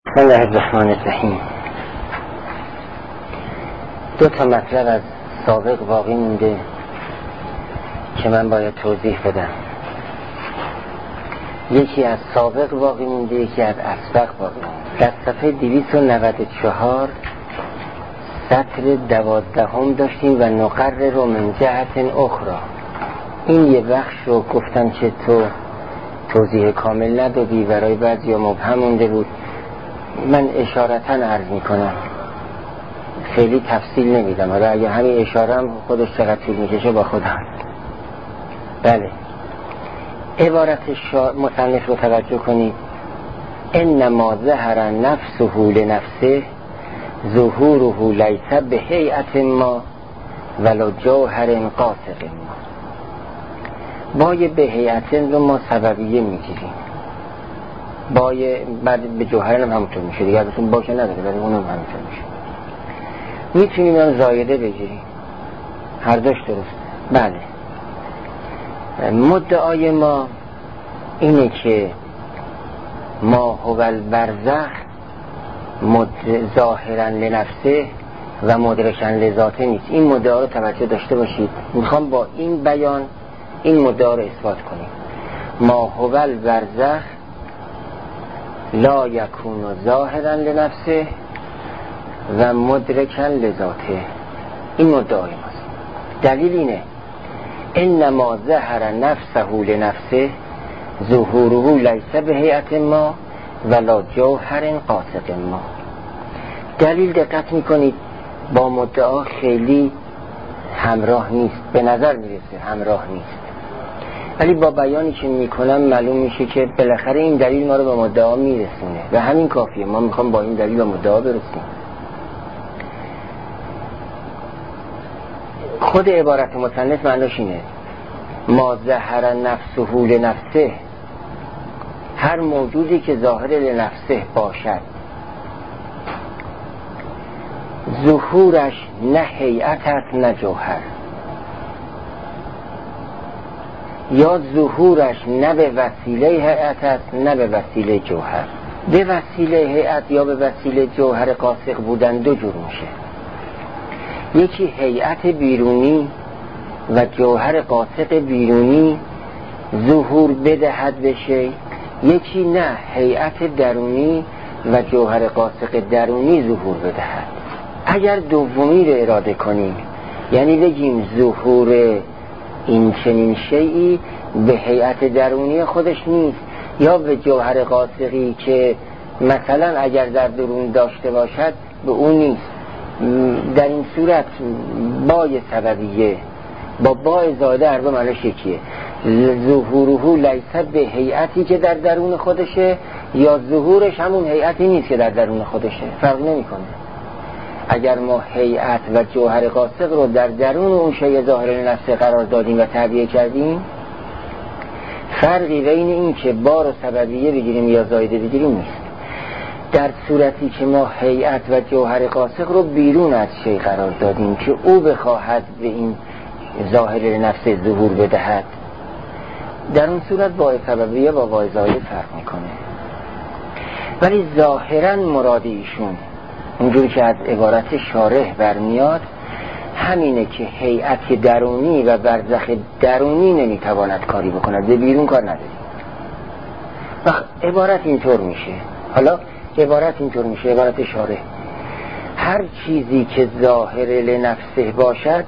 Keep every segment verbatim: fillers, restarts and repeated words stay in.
بسم الله الرحمن الرحیم. دو تا مطلب از سابق باقی مونده که من باید توضیح بدم. یکی از سابق باقی مونده، یکی از اسبق باقی مونده. در صفحه دویست و نود و چهار سطر دوازدهم داشتیم و نقرر رو من جهت اخرى. این یه بخش رو گفتم که تو توضیح کامل ندادی، برای بعضی مبهم مونده بود. من اشارتاً عرض میکنم، خیلی تفصیل نمیدم. حالا اگه همین اشارم خودش چقدر طول میکشه با خودم. بله، عبارت شا... مصنف رو توجه کنید. انما ظهر نفسه لنفسه ظهوره لیس به هیئت ما ولو جوهر قاصر ما. با یه به هیئت رو ما سببیه میگیریم، با یه بعد به جوهر هم همونطور میشه دیگه، البته باشه نداره ولی اونم همونطور میشه. میتونیم هم زایده بگیریم، هر دوش درست. بله، مدعای ما اینه که ما هو البرزخ مد... ظاهرا لنفسه و مدرکا لذاته نیست. این مدعا رو توجه داشته باشید. میخوام با این بیان این مدعا رو اثبات کنیم. ما هو البرزخ لا یکون ظاهرا لنفسه و مدرکا لذاته. این مدعای ماست. دلیل اینه انما ظهر نفسه لنفسه ظهوره لیس به هیئت ما ولا جوهر قاصد ما. دلیل دقت میکنید با مدعا خیلی همراه نیست، به نظر میرسه همراه نیست، ولی با بیانی که میکنم معلوم میشه که بالاخره این دلیل ما رو به مدعا میرسونه و همین کافیه. ما میخوام با این دلیل به مدعا برسیم. خود عبارت مصنف معناش اینه ما ظهر نفسه لنفسه، هر موجودی که ظاهر لنفسه باشد ظهورش نه هیئت است نه جوهر، یا ظهورش نه به وسیله هیئت است نه به وسیله جوهر. به وسیله هیئت یا به وسیله جوهر قاصد بودن دو جور میشه. یکی هیئت بیرونی و جوهر قاصد بیرونی ظهور بدهد بشه، یکی نه هیئت درونی و جوهر قاصد درونی ظهور بدهد. اگر دومی رو اراده کنیم، یعنی بگیم ظهور این چنین شیئی به هیئت درونی خودش نیست یا به جوهر قاصدی که مثلا اگر در درون داشته باشد به اون نیست، در این صورت بای سببیه با بای زاده هر دو معناش یکیه. ظهوره لیس به هیئتی که در درون خودشه یا ظهورش همون هیئتی نیست که در درون خودشه، فرق نمیکنه. اگر ما هیئت و جوهر قاصد رو در درون اون شیء ظاهر نفسه قرار دادیم و تعبیه کردیم، فرقی بین این که بار و سببیه بگیریم یا زایده بگیریم نیست. در صورتی که ما هیئت و جوهر قاصد رو بیرون از شیء قرار دادیم که او بخواهد به این ظاهر نفسه ظهور بدهد، در اون صورت با سببیه با با زایده فرق میکنه. ولی ظاهرا مراد ایشون اونجوری که از عبارت شارح برمیاد همینه که هیئت درونی و برزخ درونی نمیتواند کاری بکند، به بیرون کار نداری. وقت عبارت اینطور میشه. حالا عبارت اینطور میشه، عبارت شارح هر چیزی که ظاهر لنفسه باشد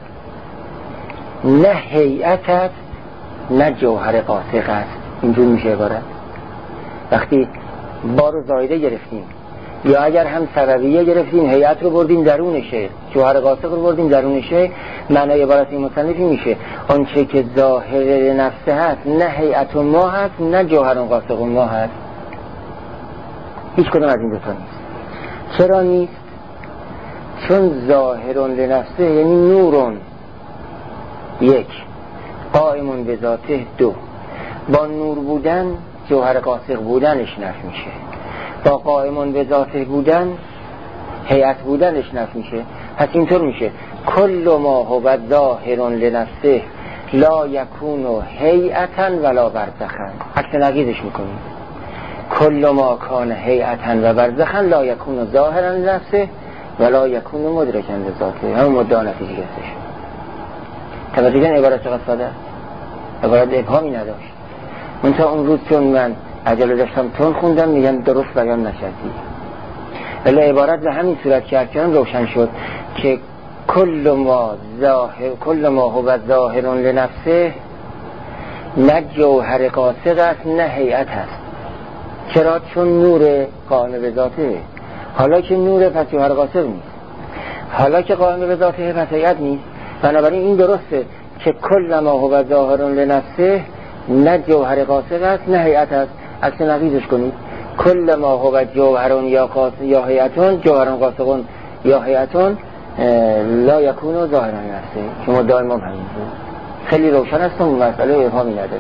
نه هیئت است نه جوهر قاصد است. اینجور میشه عبارت. وقتی بارو زایده گرفتیم یا اگر هم سببیه گرفتیم، هیئت رو بردیم درونشه، جوهر قاصد رو بردیم درونشه، معنای عبارت این مصنفی میشه آنچه که ظاهر نفسه هست نه هیئت ما هست نه جوهر قاصد ما هست. هیچ کدوم از این دو تا نیست. چرا نیست؟ چون ظاهر لنفسه یعنی نورون یک، قائمون به ذاته دو. با نور بودن جوهر قاصد بودنش نفی میشه، با قائمون به ذاته بودن هیئت بودنش نفی میشه. پس اینطور میشه کل ما هو ظاهر لنفسه لا یکون هیئتا ولا برزخا. عکس نقیضش میکنیم. کل ما کان هیئتا و برزخا لا یکون ظاهرا لنفسه ولا یکون مدرکا لذاته. همون مدعا نتیجه گرفتش. توجه کن عبارت چقدر ساده، عبارت ابهامی نداشت. من تا اون روز چون من عجله داشتم تون خوندم میگم درست بیان نکردی، ولی عبارت به همین صورت که ارکان روشن شد که کل ما ظاهر کل ما هو ظاهر لنفسه، نه جوهر قاصد است نه هیئت است. چرا؟ چون نور قائم به ذاته. حالا که نور پس جوهر قاصد نیست، حالا که قائم به ذاته پس هیئت نیست. بنابراین این درسته که کل ما هو ظاهر لنفسه نه جوهر قاصد است نه هیئت است. عکس نقیضش کنید، کل ما هو جوهرون یا قاصد یا هیئتون، جوهرون قاصدون یا هیئتون لا یکون ظاهرا لنفسه. شما دائما همین خیلی روشن است، اون مسئله ابهامی نداره.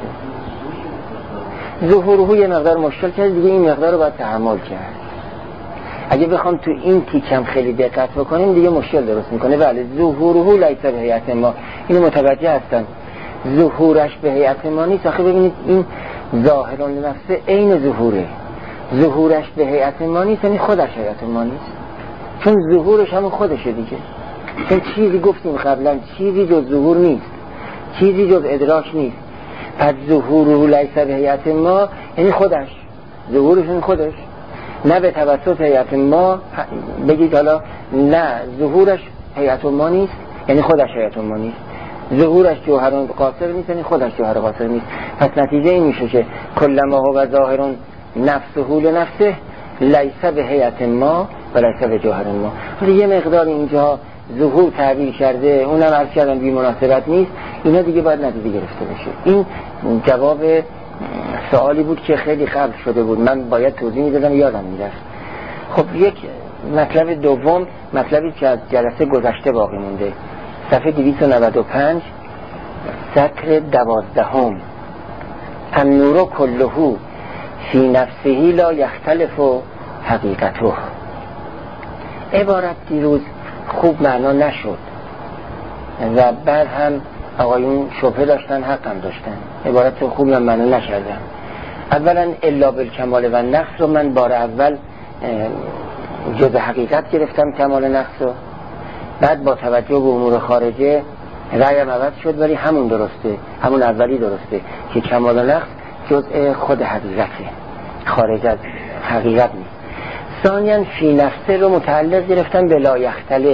ظهوره یه مقدار مشکل کرد دیگه، این مقدار رو باید تحمل کرد. اگه بخوام تو این تیکم خیلی دقت بکنیم دیگه مشکل درست میکنه. بله ظهوره لیس به هیئت ما، اینو متوجه هستن. ظهورش به هیئت ما نیست. آخه ببینید این ظاهران لنفسه عین ظهوره، ظهورش به هیئت ما نیست یعنی خودش هیئت ما نیست، چون ظهورش همون خودشه دیگه. چون چیزی گفتیم قبلا چیزی جز ظهور نیست، چیزی جز ادراک نیست. پس ظهوره لیس به هیئت ما یعنی خودش، ظهورش خودش، نه به توسط هیئت ما. بگید حالا نه ظهورش هیئت ما نیست یعنی خودش هیئت ما نیست، ظهورش جوهر قاصر نیست یعنی خودش جوهر قاصر نیست. پس نتیجه این میشه که کل ما هو ظاهر نفسه لنفسه لیس به هیئت ما و لیس به جوهر ما. ولی یه مقدار اینجا ظهور تعبیر کرده، اونم عرض کردم بی مناسبت نیست. اینا دیگه باید نتیجه گرفته بشه. این جواب سوالی بود که خیلی قبل شده بود، من باید توضیح میدادم یادم میرفت. خب یک مطلب دوم، مطلبی که از جلسه گذشته باقی مونده، صفحه دویست و نود و پنج سطر دوازدهم. النور کله فی نفسه لا یختلف حقیقته. عبارت دیروز خوب معنا نشد و بعد هم آقایون شبهه داشتن، حق هم داشتن، عبارت خوب هم معنا نکردم. اولا الا بالکمال و نقص رو من بار اول جز حقیقت گرفتم، کمال نقص رو. بعد با توجه به امور خارجه رأیم عوض شد، ولی همون درسته، همون اولی درسته که کمال و نقص جزء خود حقیقته، خارج از حقیقت نیست. ثانیاً فی نفسه رو متعلق گرفتم به لا یختلف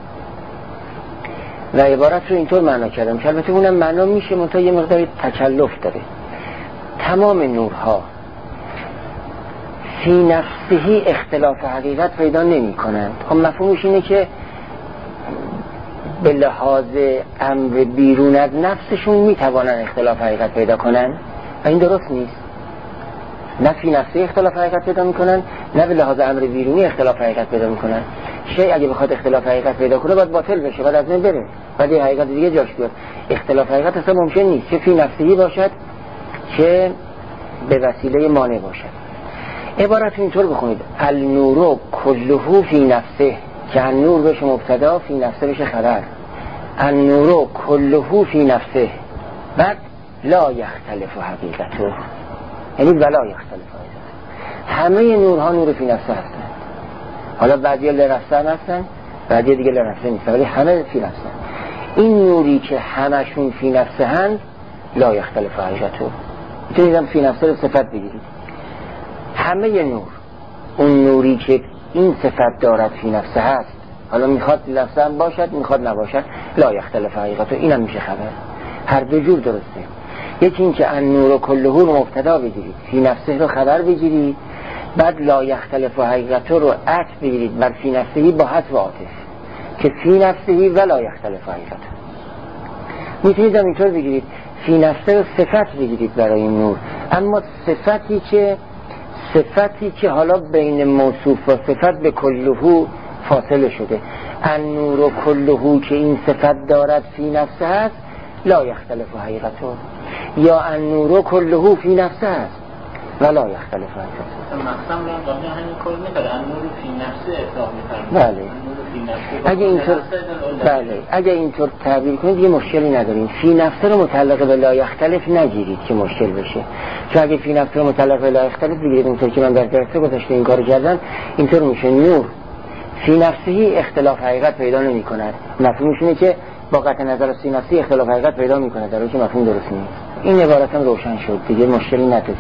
و عبارت رو اینطور معنا کردم که البته اونم معنا میشه منتها یه مقداری تکلف داره. تمام نورها فی نفسه اختلاف حقیقت پیدا نمی کنند. خب مفهومش اینه که به لحاظ امر بیرون از نفسشون میتوانن اختلاف حقیقت پیدا کنن و این درست نیست. نه فی نفسه اختلاف حقیقت پیدا میکنن، نه به لحاظ امر بیرونی اختلاف حقیقت پیدا میکنن. شیء اگه بخواد اختلاف حقیقت پیدا کنه باید باطل بشه، باید از بین بره، باید یه حقیقت دیگه جاش بیاد. اختلاف حقیقت اصلا ممکن نیست، چه فی نفسه‌ای باشد چه به وسیله مانع باشد. عبارت اینطور بخونید: النور کله فی نفسه، که النور بشه مبتدا، فی نفسه بشه خبر. النور کله فی نفسه، بعد لا یختلف حقیقته، یعنی ولا یختلف حقیقته. همه نورها نور فی نفسه هستند. حالا بعضی لنفسه هستن، بعضی دیگه لنفسه نیستن، ولی همه فی نفسه. این نوری که همشون فی نفسه هست لا یختلف حقیقته. میتونیدم فی نفسه رو صفت بگیرید. همه نور، اون نوری که این صفت دارد فی نفسه هست، حالا میخواد لفظه هم باشد میخواد نباشد، لا یختلف حقیقته، اینم میشه خبر. هر دو جور درسته. یکی این که النور کله رو مبتدا بگیرید، فی نفسه رو خبر بگیرید، بعد لا یختلف حقیقته رو عطف بگیرید بر فی نفسهی با حذف عاطف، که فی نفسهی و لا یختلف حقیقته. میتونید هم اینطور بگیرید، فی نفسه رو صفت بگیرید برای این نور، اما صفتی که صفتی که حالا بین موصوف و صفت به کلهو فاصله شده. النور کلهو که این صفت دارد فی نفسه هست لا یختلف حقیقته، یا النور کلهو فی نفسه هست و لا یختلف حقیقته. مقسم رو هم دامنه همین کل میتره، النور فی نفسه اطلاق میتره. بله، اگه اینطور بله اگه اینطور تعبیر کنید یه مشکلی نداریم. فی نفسه رو متعلق به لا یختلف نگیرید که مشکل بشه، چون اگه فی نفسه رو متعلق به لا یختلف بگیرید اونطور که من در درسه گذاشته این کارو کردن، اینطور میشه نور فی نفسه اختلاف حقیقت پیدا نمی کند. مفهومش اینه که با قطع نظر فی نفسه اختلاف حقیقت پیدا می کند، در حالی که مفهوم درست نیست. این عبارت هم روشن شد دیگه، مشکلی نداریم.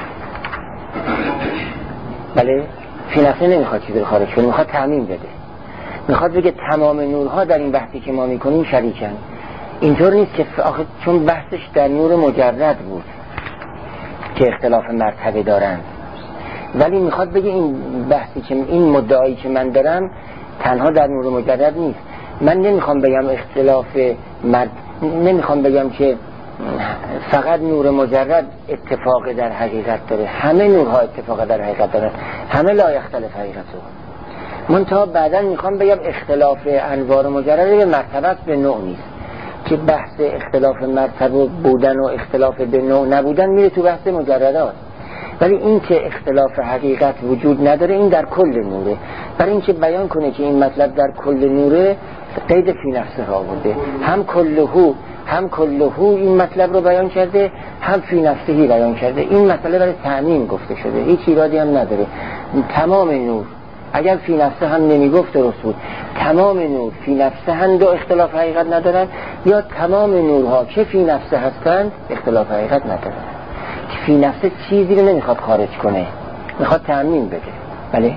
بله فی نفسه نمیخواد چیزی رو خارج کنه، میخواد تعمیم بده، میخواد بگه تمام نورها در این بحثی که ما میکنیم شریکن. اینطور نیست که آخه چون بحثش در نور مجرد بود که اختلاف مرتبه دارن، ولی میخواد بگه این بحثی که این مدعایی که من دارم تنها در نور مجرد نیست. من نمیخوام بگم اختلاف مرد، نمیخوام بگم که فقط نور مجرد اتفاق در حقیقت داره، همه نورها اتفاق در حقیقت داره، همه لا یختلف حقیقته. منتها بعدا میخوام بگم اختلاف انوار مجرد به مرتبت به نوع نیست، که بحث اختلاف مرتبه بودن و اختلاف به نوع نبودن میره تو بحث مجردات، ولی این که اختلاف حقیقت وجود نداره این در کل نوره. برای اینکه بیان کنه که این مطلب در کل نوره قید فی نفسه را آورده، هم کلهو هم کلهو این مطلب رو بیان کرده، هم فی نفسهی بیان کرده. این مسئله برای تعمیم گفته شده، هیچ ایرادی هم نداره. تمام نور اگر فی نفسه هم نمیگفت درست بود، تمام نور فی نفسه هم دو اختلاف حقیقت ندارن، یا تمام نورها که فی نفسه هستند اختلاف حقیقت ندارن. فی نفسه چیزی رو نمیخواد خارج کنه، میخواد تعمیم بده. بله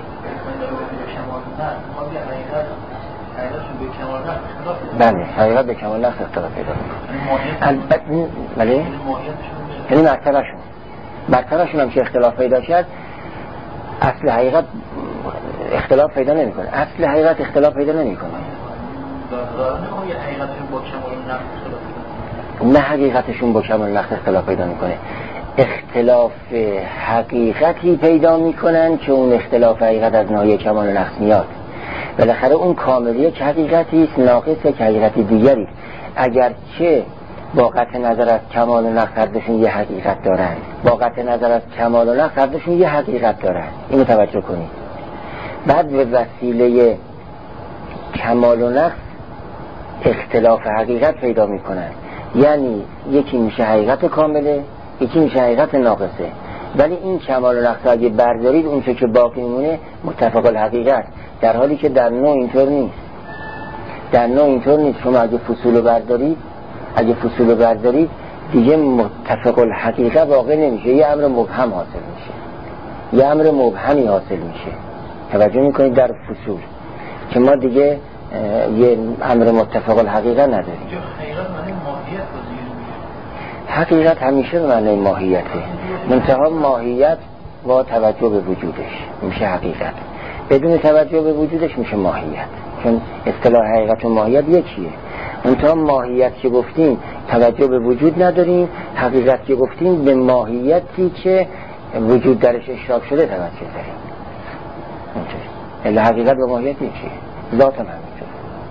بله حقیقت به کمال نقص اختلاف پیدا میکنه. بله یعنی مرتبهشون مرتبهشون هم که اختلاف پیدا کرد اصل حقیقت اختلاف پیدا نمیکنه، اصل حقیقت اختلاف پیدا نمیکنه. نه حقیقتشون با کمال نقص اختلاف پیدا میکنه، اختلاف حقیقتی پیدا میکنن که اون اختلاف حقیقت از ناحیه کمال نقص میاد. بالاخره اون کاملیه که حقیقتی است، ناقصه که حقیقتی دیگری است. اگرچه با قطع نظر از کمال و نقص هردشون یه حقیقت دارن، با قطع نظر از کمال و نقص هردشون یه حقیقت دارن، اینو توجه کنید. بعد به وسیله کمال و نقص اختلاف حقیقت پیدا میکنن، یعنی یکی میشه حقیقت کامله، یکی میشه حقیقت ناقصه. ولی این کمال و نقص اگه بردارید اون چه که باقی میمونه متفق الحقیقت، در حالی که در نوع اینطور نیست. در نوع اینطور نیست. شما اگه فصول بردارید اگه فصول بردارید دیگه متفق الحقیقه واقع نمیشه، یه امر مبهم حاصل میشه، یه امر مبهمی حاصل میشه. توجه میکنید در فصول که ما دیگه یه امر متفق الحقیقه نداریم. حقیقت همیشه به معنی ماهیته، منتها ماهیت با توجه به وجودش میشه حقیقت، بدون توجه به وجودش میشه ماهیت، چون اصطلاح حقیقت و ماهیت یکیه. منتها ماهیت که گفتیم توجه به وجود نداریم، حقیقت که گفتیم به ماهیتی که وجود درش اشراک شده توجه داریم. الا حقیقت و ماهیت یکیه، ذات هم همینطور.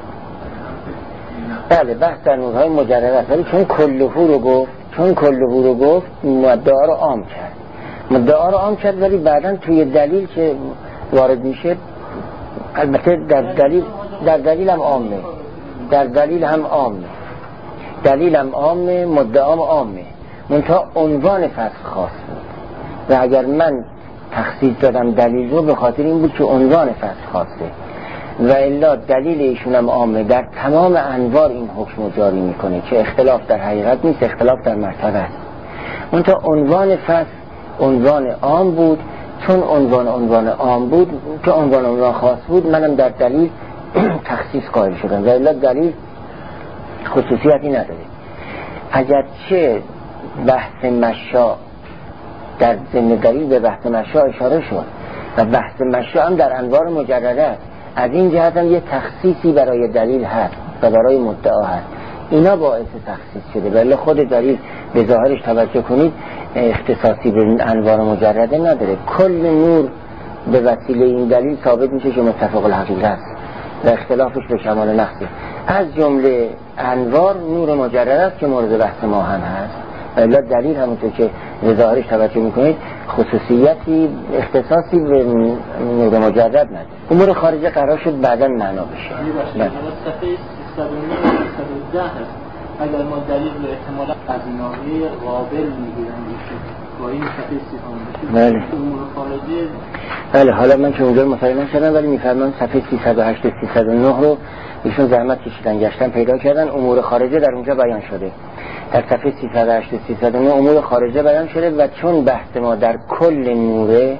بله بحث در نورهای مجرد است، ولی چون کلهو رو گفت چون کلهو رو گفت مدعا رو عام کرد مدعا رو عام کرد ولی بعداً توی دلیل که وارد میشه، البته در دلیل در دلیل هم عامه در دلیل هم عامه دلیل هم عامه مدعا هم عامه، منتها عنوان فصل خاص بود. و اگر من تخصیص دادم دلیل رو به خاطر این بود که عنوان فصل خاصه، و الا دلیل ایشون هم عامه، در تمام انوار این حکم رو جاری میکنه که اختلاف در حقیقت نیست، اختلاف در مرتبه است. منتها عنوان فصل عنوان عام بود، چون عنوان عنوان عام بود که عنوان عنوان خاص بود، منم در دلیل تخصیص قائل شدم، و الا دلیل خصوصیتی نداره. اگرچه بحث مشا در ضمن دلیل به بحث مشا اشاره شد و بحث مشا هم در انوار مجرده است، از این جهت هم یه تخصیصی برای دلیل هست و برای مدعا هست، اینا باعث تخصیص شده. ولی خود دلیل به ظاهرش توجه کنید اختصاصی به انوار مجرده نداره، کل نور به وسیله این دلیل ثابت میشه که متفق الحقیقه است و اختلافش به کمال نقصه. از جمله انوار نور مجرد است که مورد بحث ما هم هست، الا دلیل همونطور که به ظاهرش توجه میکنید خصوصیتی اختصاصی به نور مجرد نداره. امور خارجه قرار شد بعدا معنا بشه. صفحه سیصد و نه و سیصد و ده اگر ما دلیل رو احتمالا از ناحیه قابل میگیرن با این صفحه سیصد و بله. امور خارجه بله حالا من که اونجا مطالعه نشدم ولی میفرمام صفحه سیصد و هشت و سیصد و نه رو ایشون زحمت کشیدن گشتن پیدا کردن، امور خارجه در اونجا بیان شده. در صفحه سیصد و هشت و سیصد و نه امور خارجه بیان شده و چون بحث ما در کل نوره،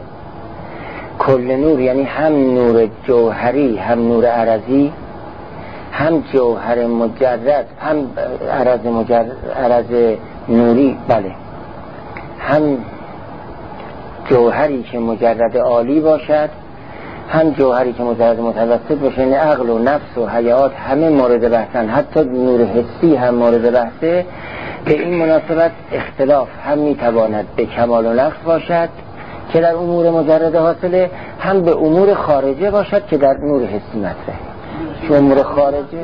کل نور یعنی هم نور جوهری هم نور عرضی، هم جوهر مجرد هم عرض مجرد عرض نوری، بله هم جوهری که مجرد عالی باشد هم جوهری که مجرد متوسط باشه، یعنی عقل و نفس و حیات همه مورد بحثن، حتی نور حسی هم مورد بحثه. به این مناسبت اختلاف هم میتواند به کمال و نقص باشد که در امور مجرد حاصله، هم به امور خارجه باشد که در نور حسی مطرحه. چون امور خارجه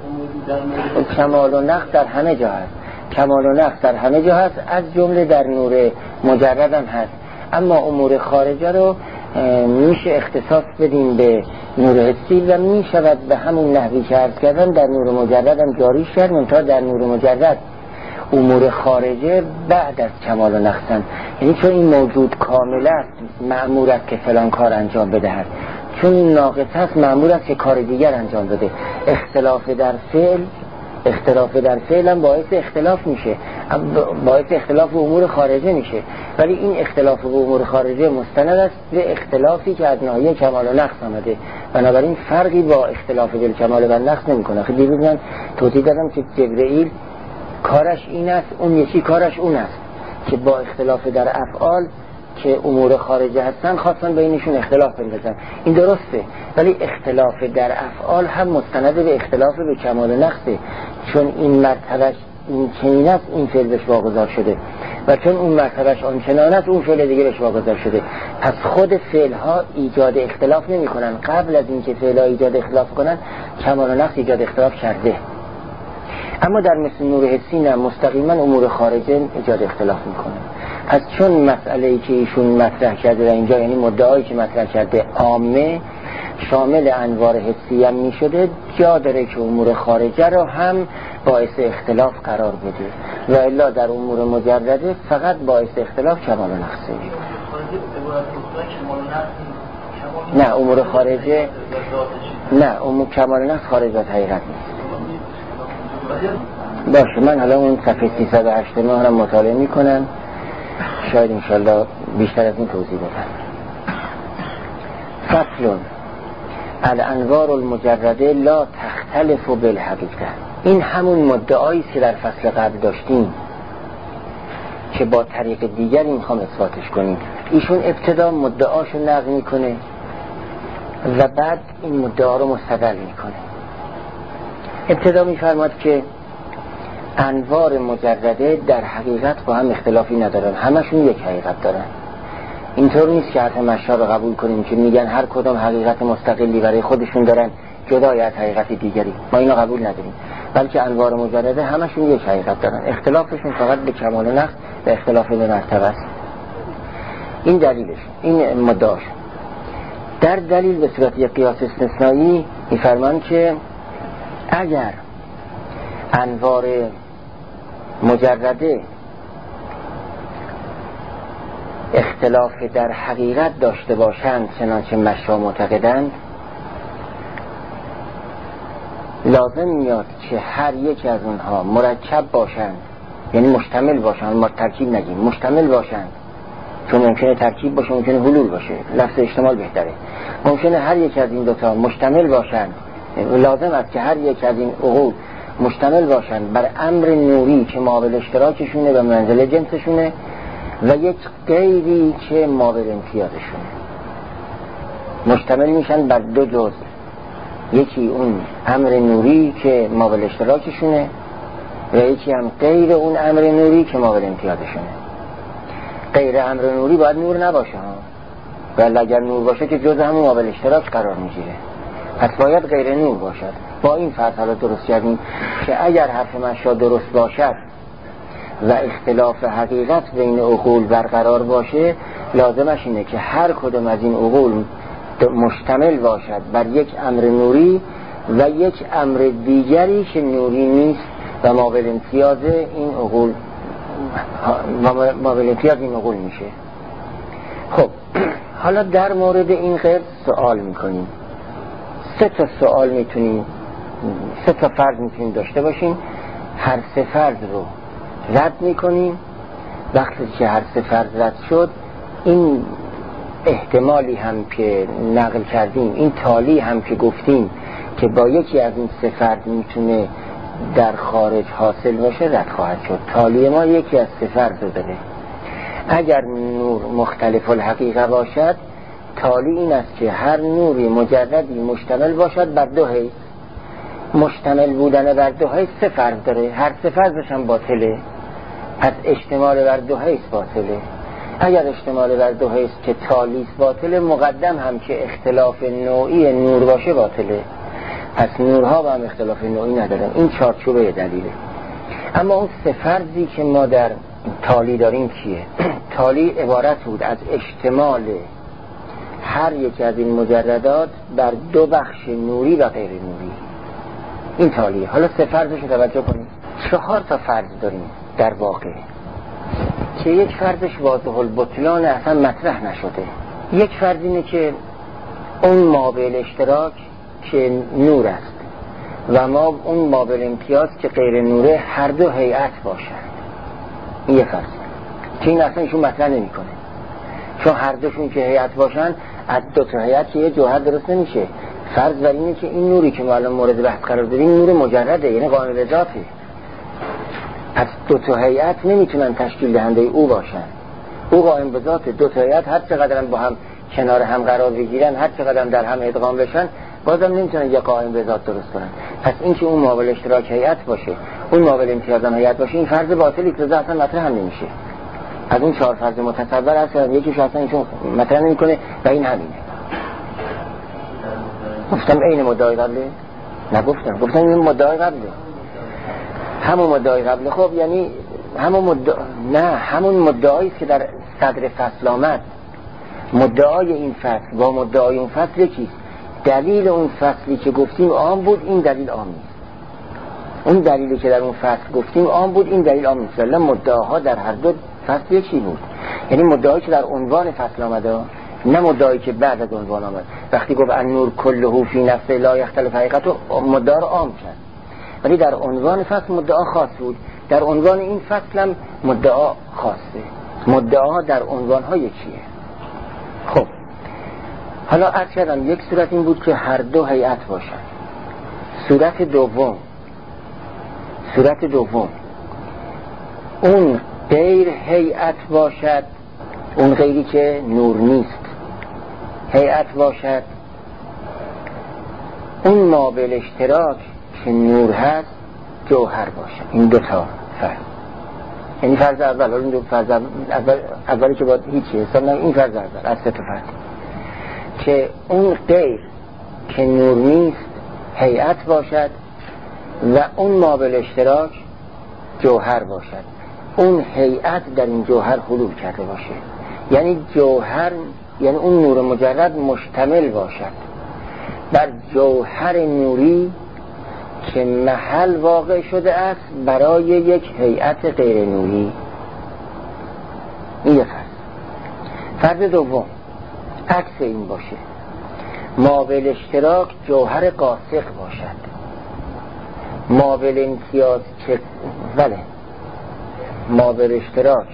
کمال و نقص در همه جا هست، کمال و نقص در همه جا هست، از جمله در نور مجرد هم هست. اما امور خارجه رو میشه اختصاص بدیم به نور حسی و میشود به همون نحوی که عرض کردم در نور مجرد هم جاری شد، منتها در نور مجرد امور خارجه بعد از کمال و نقصن، یعنی چون این موجود کامل است مأمور است که فلان کار انجام بدهد، چون این ناقص است مأمور است که کار دیگر انجام بده. اختلاف در فعل اختلاف در فعل هم باعث اختلاف میشه، باعث اختلاف به امور خارجه میشه، ولی این اختلاف به امور خارجه مستند است به اختلافی که از ناحیه کمال و نقص آمده، بنابراین فرقی با اختلاف دل کمال و نقص نمیکنه. خیلی دیروز من توضیح دادم که جبرئیل کارش این است، اون یکی کارش اون است که با اختلاف در افعال که امور خارجه هستن خواستن بینشون اختلاف بندازن. این درسته، ولی اختلاف در افعال هم مستند به اختلاف به کمال و نقصه، چون این مرتبهش این چنین است این فعل بهش واگذار شده و چون اون مرتبهش آنچنان است اون فعل دیگه بهش واگذار شده. پس خود فعل ها ایجاد اختلاف نمی کنن، قبل از اینکه فعل ها ایجاد اختلاف کنن کمال و نقص ایجاد اختلاف کرده. اما در مثل نور حسی نه، مستقیما امور خارجه ایجاد اختلاف میکنه. پس چون مسئله‌ای که ایشون مطرح کرده و اینجا یعنی مدعایی که مطرح کرده عامه شامل انوار حسی هم میشده، جا داره که امور خارجه رو هم باعث اختلاف قرار بده و الا در امور مجرده فقط باعث اختلاف کمال و نقصه. نه امور خارجه نه امور کمال و نقص خارج از حقیقت نیست. باشه من حالا اون صفحه سیصد و هشت هم مطالعه میکنم، شاید انشالله بیشتر از این توضیح بدم. فصل الانوار المجرده لا تختلف بالحقیقه. این همون مدعایی که در فصل قبل داشتیم که با طریق دیگری میخوام اثباتش کنیم. ایشون ابتدا مدعاشو نقل میکنه و بعد این مدعا رو مستدل میکنه. ابتدا میفرماد که انوار مجرده در حقیقت با هم اختلافی ندارن، همشون یک حقیقت دارن. اینطور نیست که حتی مشا رو قبول کنیم که میگن هر کدام حقیقت مستقلی برای خودشون دارن جدای از حقیقت دیگری، ما اینو قبول نداریم، بلکه انوار مجرده همشون یک حقیقت دارن، اختلافشون فقط به کمال و نقص و اختلاف به مرتبه است. این دلیلش، این مدعاش. در دلیل به صورت یک قیاس استثنایی میفرمان که اگر انوار مجرده اختلاف در حقیقت داشته باشند چنانچه مشا معتقدند، لازم میاد که هر یک از اونها مرکب باشند، یعنی مشتمل باشند، ما ترکیب نگیم، مشتمل باشند، چون ممکنه ترکیب باشه ممکنه حلول باشه، لفظ اشتمال بهتره. ممکنه هر یک از این دوتا مشتمل باشند، لازم است که هر یک از این عقول مشتمل باشند بر امر نوری که مابل اشتراکشونه و منزل جنسشونه و یک غیری که مابل امتیازشونه. مشتمل میشن بر دو جزء، یکی اون امر نوری که مابل اشتراکشونه و یکی هم غیر اون امر نوری که مابل امتیازشونه. غیر امر نوری باید نور نباشه ها، ولی اگر نور باشه که جزء همون مابل اشتراک قرار میگیره، پس باید غیر نور باشد. با این فرض حالا درست کردیم که اگر حرف مشا درست باشد و اختلاف حقیقت بین عقول برقرار باشه، لازمش اینه که هر کدوم از این عقول مشتمل باشد بر یک امر نوری و یک امر دیگری که نوری نیست و مابل امتیاز این عقول مابل امتیاز این عقول میشه. خب حالا در مورد این غیر سوال میکنیم. سه تا سوال میتونیم، سه تا فرض میتونیم داشته باشیم. هر سه فرض رو رد میکنیم. وقتی که هر سه فرض رد شد، این احتمالی هم که نقل کردیم، این تالی هم که گفتیم که با یکی از این سه فرض میتونه در خارج حاصل باشه رد خواهد شد. تالی ما یکی از سه فرض رو داره. اگر نور مختلف الحقیقه باشد، تالی این است که هر نوری مجردی مشتمل باشد بر دو حیث. مشتمل بودن بر دو حیث سه فرض داره، هر سه فرضش هم باطله. از اشتمال بر دو حیث باطله. اگر اشتمال بر دو حیث که تالیس باطله، مقدم هم که اختلاف نوعی نور باشه باطله. پس نورها با هم اختلاف نوعی ندارن. این چارچوبه دلیله. اما اون سه فرضی که ما در تالی داریم کیه؟ تالی عبارت بود از اشتمال هر یک از این مجردات بر دو بخش نوری و غیر نوری. این تالیه. حالا سه فرضش رو توجه کنید. چهار تا فرض داریم در واقع که یک فرضش واضح البطلان اصلا مطرح نشده. یک فرض اینه که اون مابل اشتراک که نور است و ما اون مابل امتیاز که غیر نوره هر دو هیئت باشند. این یه فرض که این اصلا ایشون مطرح نمی کنه، چون هر دوشون که هیئت باشن از دو تا هیئت که یه جوهر درست نمیشه. فرض بر اینه که این نوری که ما الان مورد بحث قرار دادیم نور مجرده، یعنی قائم به ذاته. از دو تا هیئت نمیتونن تشکیل دهنده او باشن. او قائم به ذاته. دو تا هیئت هر چقدر با هم کنار هم قرار بگیرن، هر چقدر در هم ادغام بشن، بازم نمیتونن یه قائم به ذات درست کنن. پس این که اون مابل اشتراک هیئت باشه، اون مابل امتیاز هم هیئت باشه، این فرض باطلی که اصلا مطرح هم نمیشه. از اون چهار فرض متصور هست یکیش اصلا ایشون مطرح نمیکنه و این همینه. گفتم عین مدعای قبله؟ نگفتم، گفتم این مدعای قبله، همون مدعای قبله. خب یعنی همون مدعا، نه همون مدعایی که در صدر فصل آمد. مدعای این فصل با مدعای اون فصل یکیست. دلیل اون فصلی که گفتیم عام بود، این دلیل عام نیست. اون دلیلی که در اون فصل گفتیم عام بود، این دلیل عام نیست. ولی مدعاها در هر دو فصل یکی بود. یعنی مدعایی که در عنوان فصل آمده، نه مدعایی که بعد از عنوان آمد. وقتی گفت النور کله فی نفسه لا یختلف حقیقته، مدعا رو عام کرد. ولی در عنوان فصل مدعا خاص بود. در عنوان این فصل هم مدعا خاصه. مدعاها در عنوانها یکیه. خب حالا عرض کردم یک صورت این بود که هر دو هیئت باشن. صورت دوم صورت دوم اون غیر هیئت باشد، اون غیری که نور نیست هیئت باشد، اون مابل اشتراک که نور هست جوهر باشد. این دو تا فرض، یعنی فرض اول، این دو فرض اول اولی که باید هیچی حساب نگه، این فرض اول از سه تا فرض که اون غیر که نور نیست هیئت باشد و اون مابل اشتراک جوهر باشد. اون هیئت در این جوهر حلول کرده باشه، یعنی جوهر، یعنی اون نور مجرد مشتمل باشد بر جوهر نوری که محل واقع شده است برای یک هیئت غیر نوری. این یه فرض. فرض دوم عکس این باشه، مابل اشتراک جوهر قاسق باشد، مابل امتیاز که بله مابل اشتراک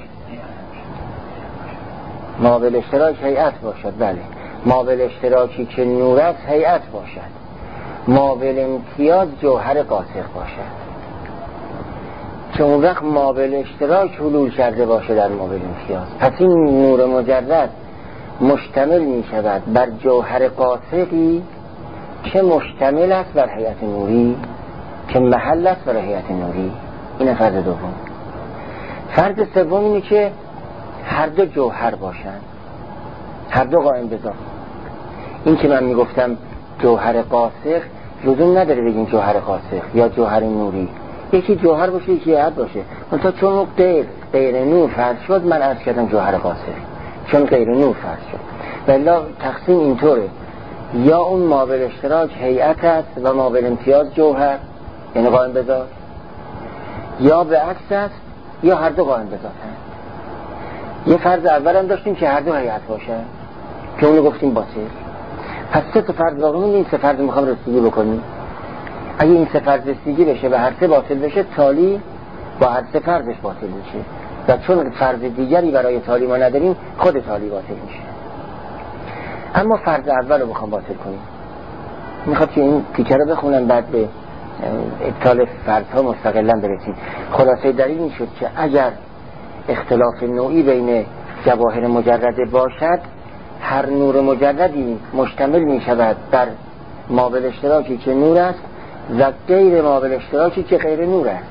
مابل اشتراک هیئت باشد، بله مابل اشتراکی که نور است هیئت باشد، مابل امتیاز جوهر قاسق باشد. که اون وقت مابل اشتراک حلول کرده باشه در مابل امتیاز، پس این نور مجرد مشتمل می شود بر جوهر قاسقی که مشتمل است بر هیئت نوری که محل است بر هیئت نوری. این فرض دوم. فرض سوم اینه که هر دو جوهر باشند، هر دو قائم به ذات. این که من میگفتم جوهر قاسق لزوم نداره بگیم جوهر قاسق یا جوهر نوری، یکی جوهر باشه یکی هیئت باشه. منتها چون غیر غیر نور فرض شد من عرض کردم جوهر قاصر، چون غیر نور فرض شد. والا تقسیم اینطوره، یا اون مابل اشتراک هیئت است و مابل امتیاز جوهر یعنی قائم به ذات، یا به عکس است، یا هر دو قائم به ذات هست. یه فرض اول هم داشتیم که هر دو هیئت باشه که اونو گفتیم باطل. پس سه تا فرض باقی مونده، این سه فرض میخوام رسیدگی بکنیم. اگه این سه فرض رسیدگی بشه و هر سه باطل بشه، تالی با هر سه فرضش باطل میشه و چون فرض دیگری برای تالی ما نداریم خود تالی باطل میشه. اما فرض اول رو بخوام باطل کنیم، میخواد که این تیکه رو بخونم بعد به ابطال فرض ها مستقلا برسیم. خلاصه دلیل این شد که اگر اختلاف نوعی بین جواهر مجرده باشد، هر نور مجردی مشتمل می شود بر مابل اشتراکی که نور است و غیر مابل اشتراکی که غیر نور است.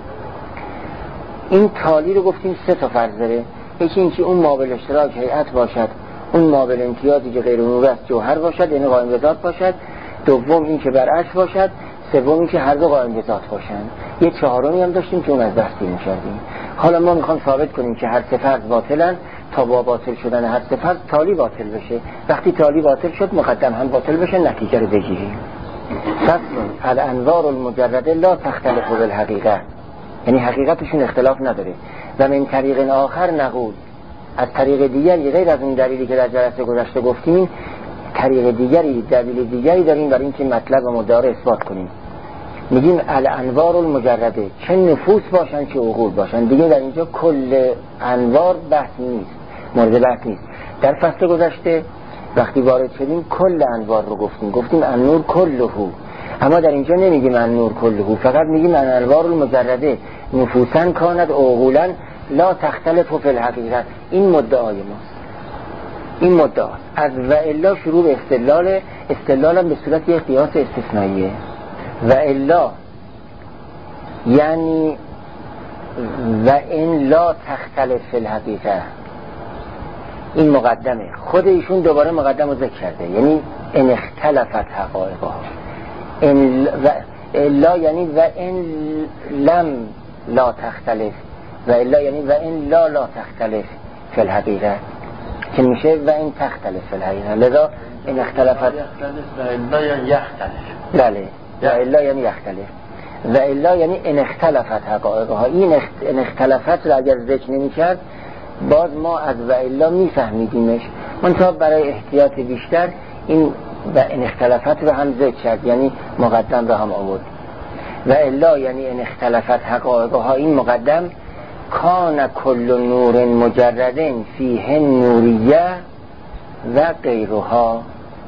این تالی رو گفتیم سه تا فرض داره. یکی این که اون مابل اشتراک هیئت باشد، اون مابل امتیازی که غیر نور است جوهر باشد یعنی قائم به ذات باشد، دوم این که برعکس باشد، سوم این که هر دو قائم به ذات باشند. یه چهارمی هم داشتیم که اون از دست می‌کردیم. حالا ما میخوام ثابت کنیم که هر سه فرض باطلن تا با باطل شدن هر سه فرض تالی باطل بشه. وقتی تالی باطل شد مقدم هم باطل بشه، نتیجه رو بگیریم. فصل الانوار المجرده لا تختلف بالحقیقه، یعنی حقیقتشون اختلاف نداره. و من طریق آخر نقول، از طریق دیگری غیر از اون دلیلی که در جلسه گذشته گفتیم، طریق دیگری دلیل دیگری داریم برای اینکه مطلب و مدعا رو اثبات کنیم. میگیم الانوار المجرده، چه نفوس باشن چه عقول باشن. دیگه در اینجا کل انوار بحث نیست، مورد بحث نیست. در فصل گذشته وقتی وارد شدیم کل انوار رو گفتیم، گفتیم النور کلهو. اما در اینجا نمیگیم النور کلهو، فقط میگیم الانوار المجرده نفوسن کاند عقولن لا تختلف فی الحقیقت. این مدعای ماست، این مدعا از و الا شروع به استدلال. استدلال هم به صورت یک قیاس استثنائیه. و الا یعنی و ان لا تختلف فی الحقیقه، این مقدمه. خود ایشون دوباره مقدم رو ذکر کرده، یعنی ان اختلفت حقایقها. ان و الا یعنی و ان لم لا تختلف، و الا یعنی و ان لا لا تختلف فی الحقیقه که میشه و این تختلف فی الحقیقه. لذا این اختلفت و الا یعنی یختلف. بله، و الا یعنی یختلف، و الا یعنی ان اختلفت حقایقها. این ان اختلفت رو اگر ذکر نمی کرد باز ما از و الا می فهمیدیمش، منتها برای احتیاط بیشتر این و ان اختلفت رو هم ذکر کرد، یعنی مقدم رو هم آورد. و الا یعنی ان اختلفت حقایقها، این مقدم. کان کل نور مجردن فیه نوریه و غیرها،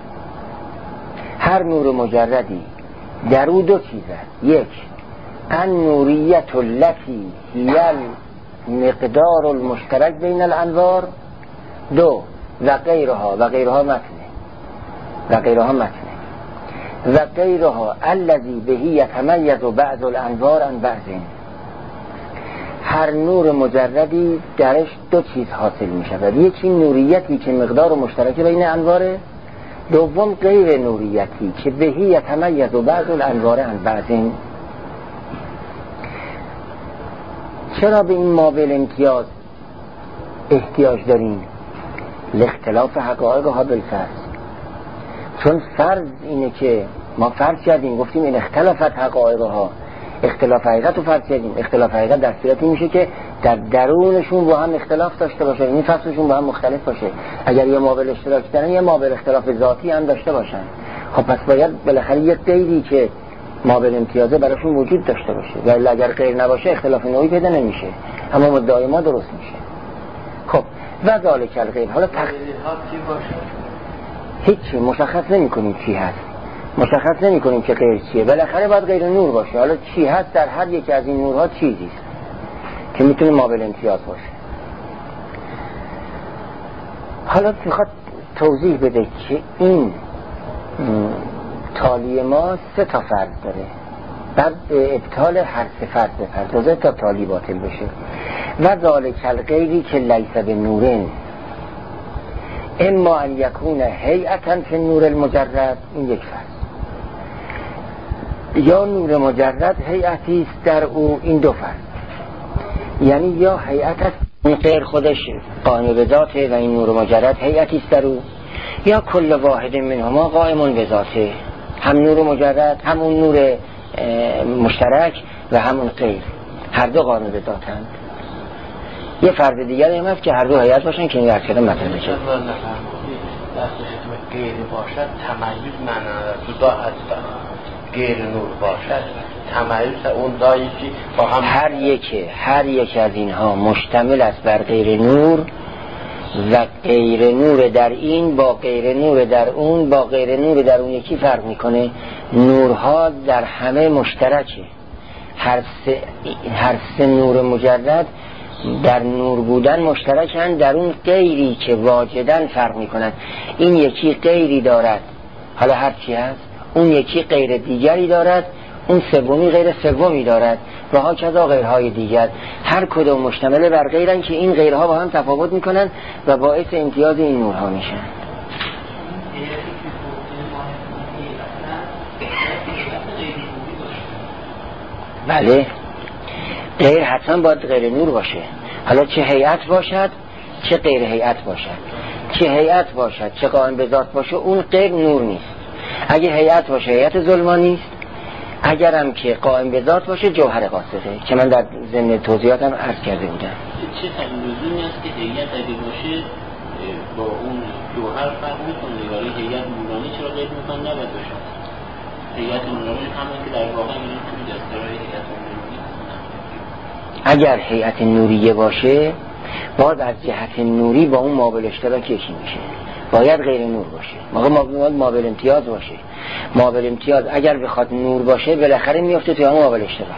هر نور مجردی در او دو چیز است. یک ان نوریت التي هی مقدار المشترک بین الانوار. دو و غیرها، و غیرها متنه، و غیرها متنه و غیرها الذی بهی یتمیز بعض الانوار عن بعض. هر نور مجردی درش دو چیز حاصل می شود. یکی نوریتی که مقدار مشترک بین انواره، دوم غیر نوریتی که بهی یتمیز بعض الانوار عن بعض. چرا به این مابل امتیاز احتیاج داریم؟ لاختلاف حقایقها بالفرض. چون فرض اینه که ما فرض کردیم، گفتیم این اختلافت حقایقها، اختلاف حقیقت رو فرض کردیم. اختلاف حقیقت در صورتی میشه که در درونشون با هم اختلاف داشته باشه، این فصلشون با هم مختلف باشه. اگر یه مابل اشتراک دارن یه مابل اختلاف ذاتی هم داشته باشن. خب پس باید بالاخره یه غیری که مابل امتیازه براشون وجود داشته باشه، ولی اگر غیر نباشه اختلاف نوعی پیدا نمیشه، اما مدعای ما درست میشه. خب و ذالک الغیب، حالا تخ... هیچی مشخص نمی کنیم چی هست، مشخص نمی کنیم که غیر چیه، بالاخره باید غیر نور باشه. حالا چی هست؟ در هر یک از این نورها چیزی است که میتونه مابل امتیاز باشه. حالا میخواد توضیح بده که این تالی ما سه تا فرض داره، بعد ابطال هر سه فرض بپردازه تا تالی باطل بشه. و ذالک الغیبی که لیس به نورن، اما ان یکون هیئتا فی النور المجرد، این یک فرض. یا نور مجرد هیئتی است در او، این دو فرق، یعنی یا هیئت است این غیر خودش قائم به ذاته و این نور مجرد هیئتی است در او، یا کل واحد منهما قائم به ذاته، هم نور مجرد هم اون نور مشترک و همون غیر، هر دو قائم به ذاتند. یه فرد دیگر هم هست که هر دو هیئت باشن که این عرض کردم مطلب شد. غیر باشد تمایز من جدا هست، غیر نور باشد تمایز اون دایی که با هم هر یک هر یک از اینها مشتمل است بر غیر نور و غیر نور در این با غیر نور در اون با غیر نور در اون یکی فرق میکنه. نورها در همه مشترکه، هر سه, هر سه نور مجرد در نور بودن مشترکن، در اون غیری که واجدن فرق میکنن. این یکی غیری دارد، حالا هر چی هست، اون یکی غیر دیگری دارد، اون سومی غیر سومی دارد و ها کذا غیرهای دیگر، هر کدوم مشتمل بر غیرن که این غیرها با هم تفاوت میکنن و باعث امتیاز این نورها میشن. بله، غیر حتما باید غیر نور باشه، حالا چه هیئت باشد چه غیر هیئت باشد، چه هیئت باشد چه قائم به ذات باشه، اون غیر نور نیست. اگه هیئت باشه هیئت ظلمانی است، اگرم که قائم به ذات باشه جوهر قاصده که من در ضمن توضیحاتم عرض کرده بودم. چه لزومی است که هیئت اگه باشه با اون جوهر فرق میکنه؟ ولی هیئت نورانی چرا غیر میکنه نباید باشه؟ هیئت نورانی همون که در واقع میگن توی دستورای هیئت نورانی. اگر هیئت نوریه باشه باید از جهت نوری با اون مابل اشتراک یکی میشه، باید غیر نور باشه. موقع مابل مابل امتیاز باشه. مابل امتیاز اگر بخواد نور باشه بالاخره میفته توی همون مابل اشتراک.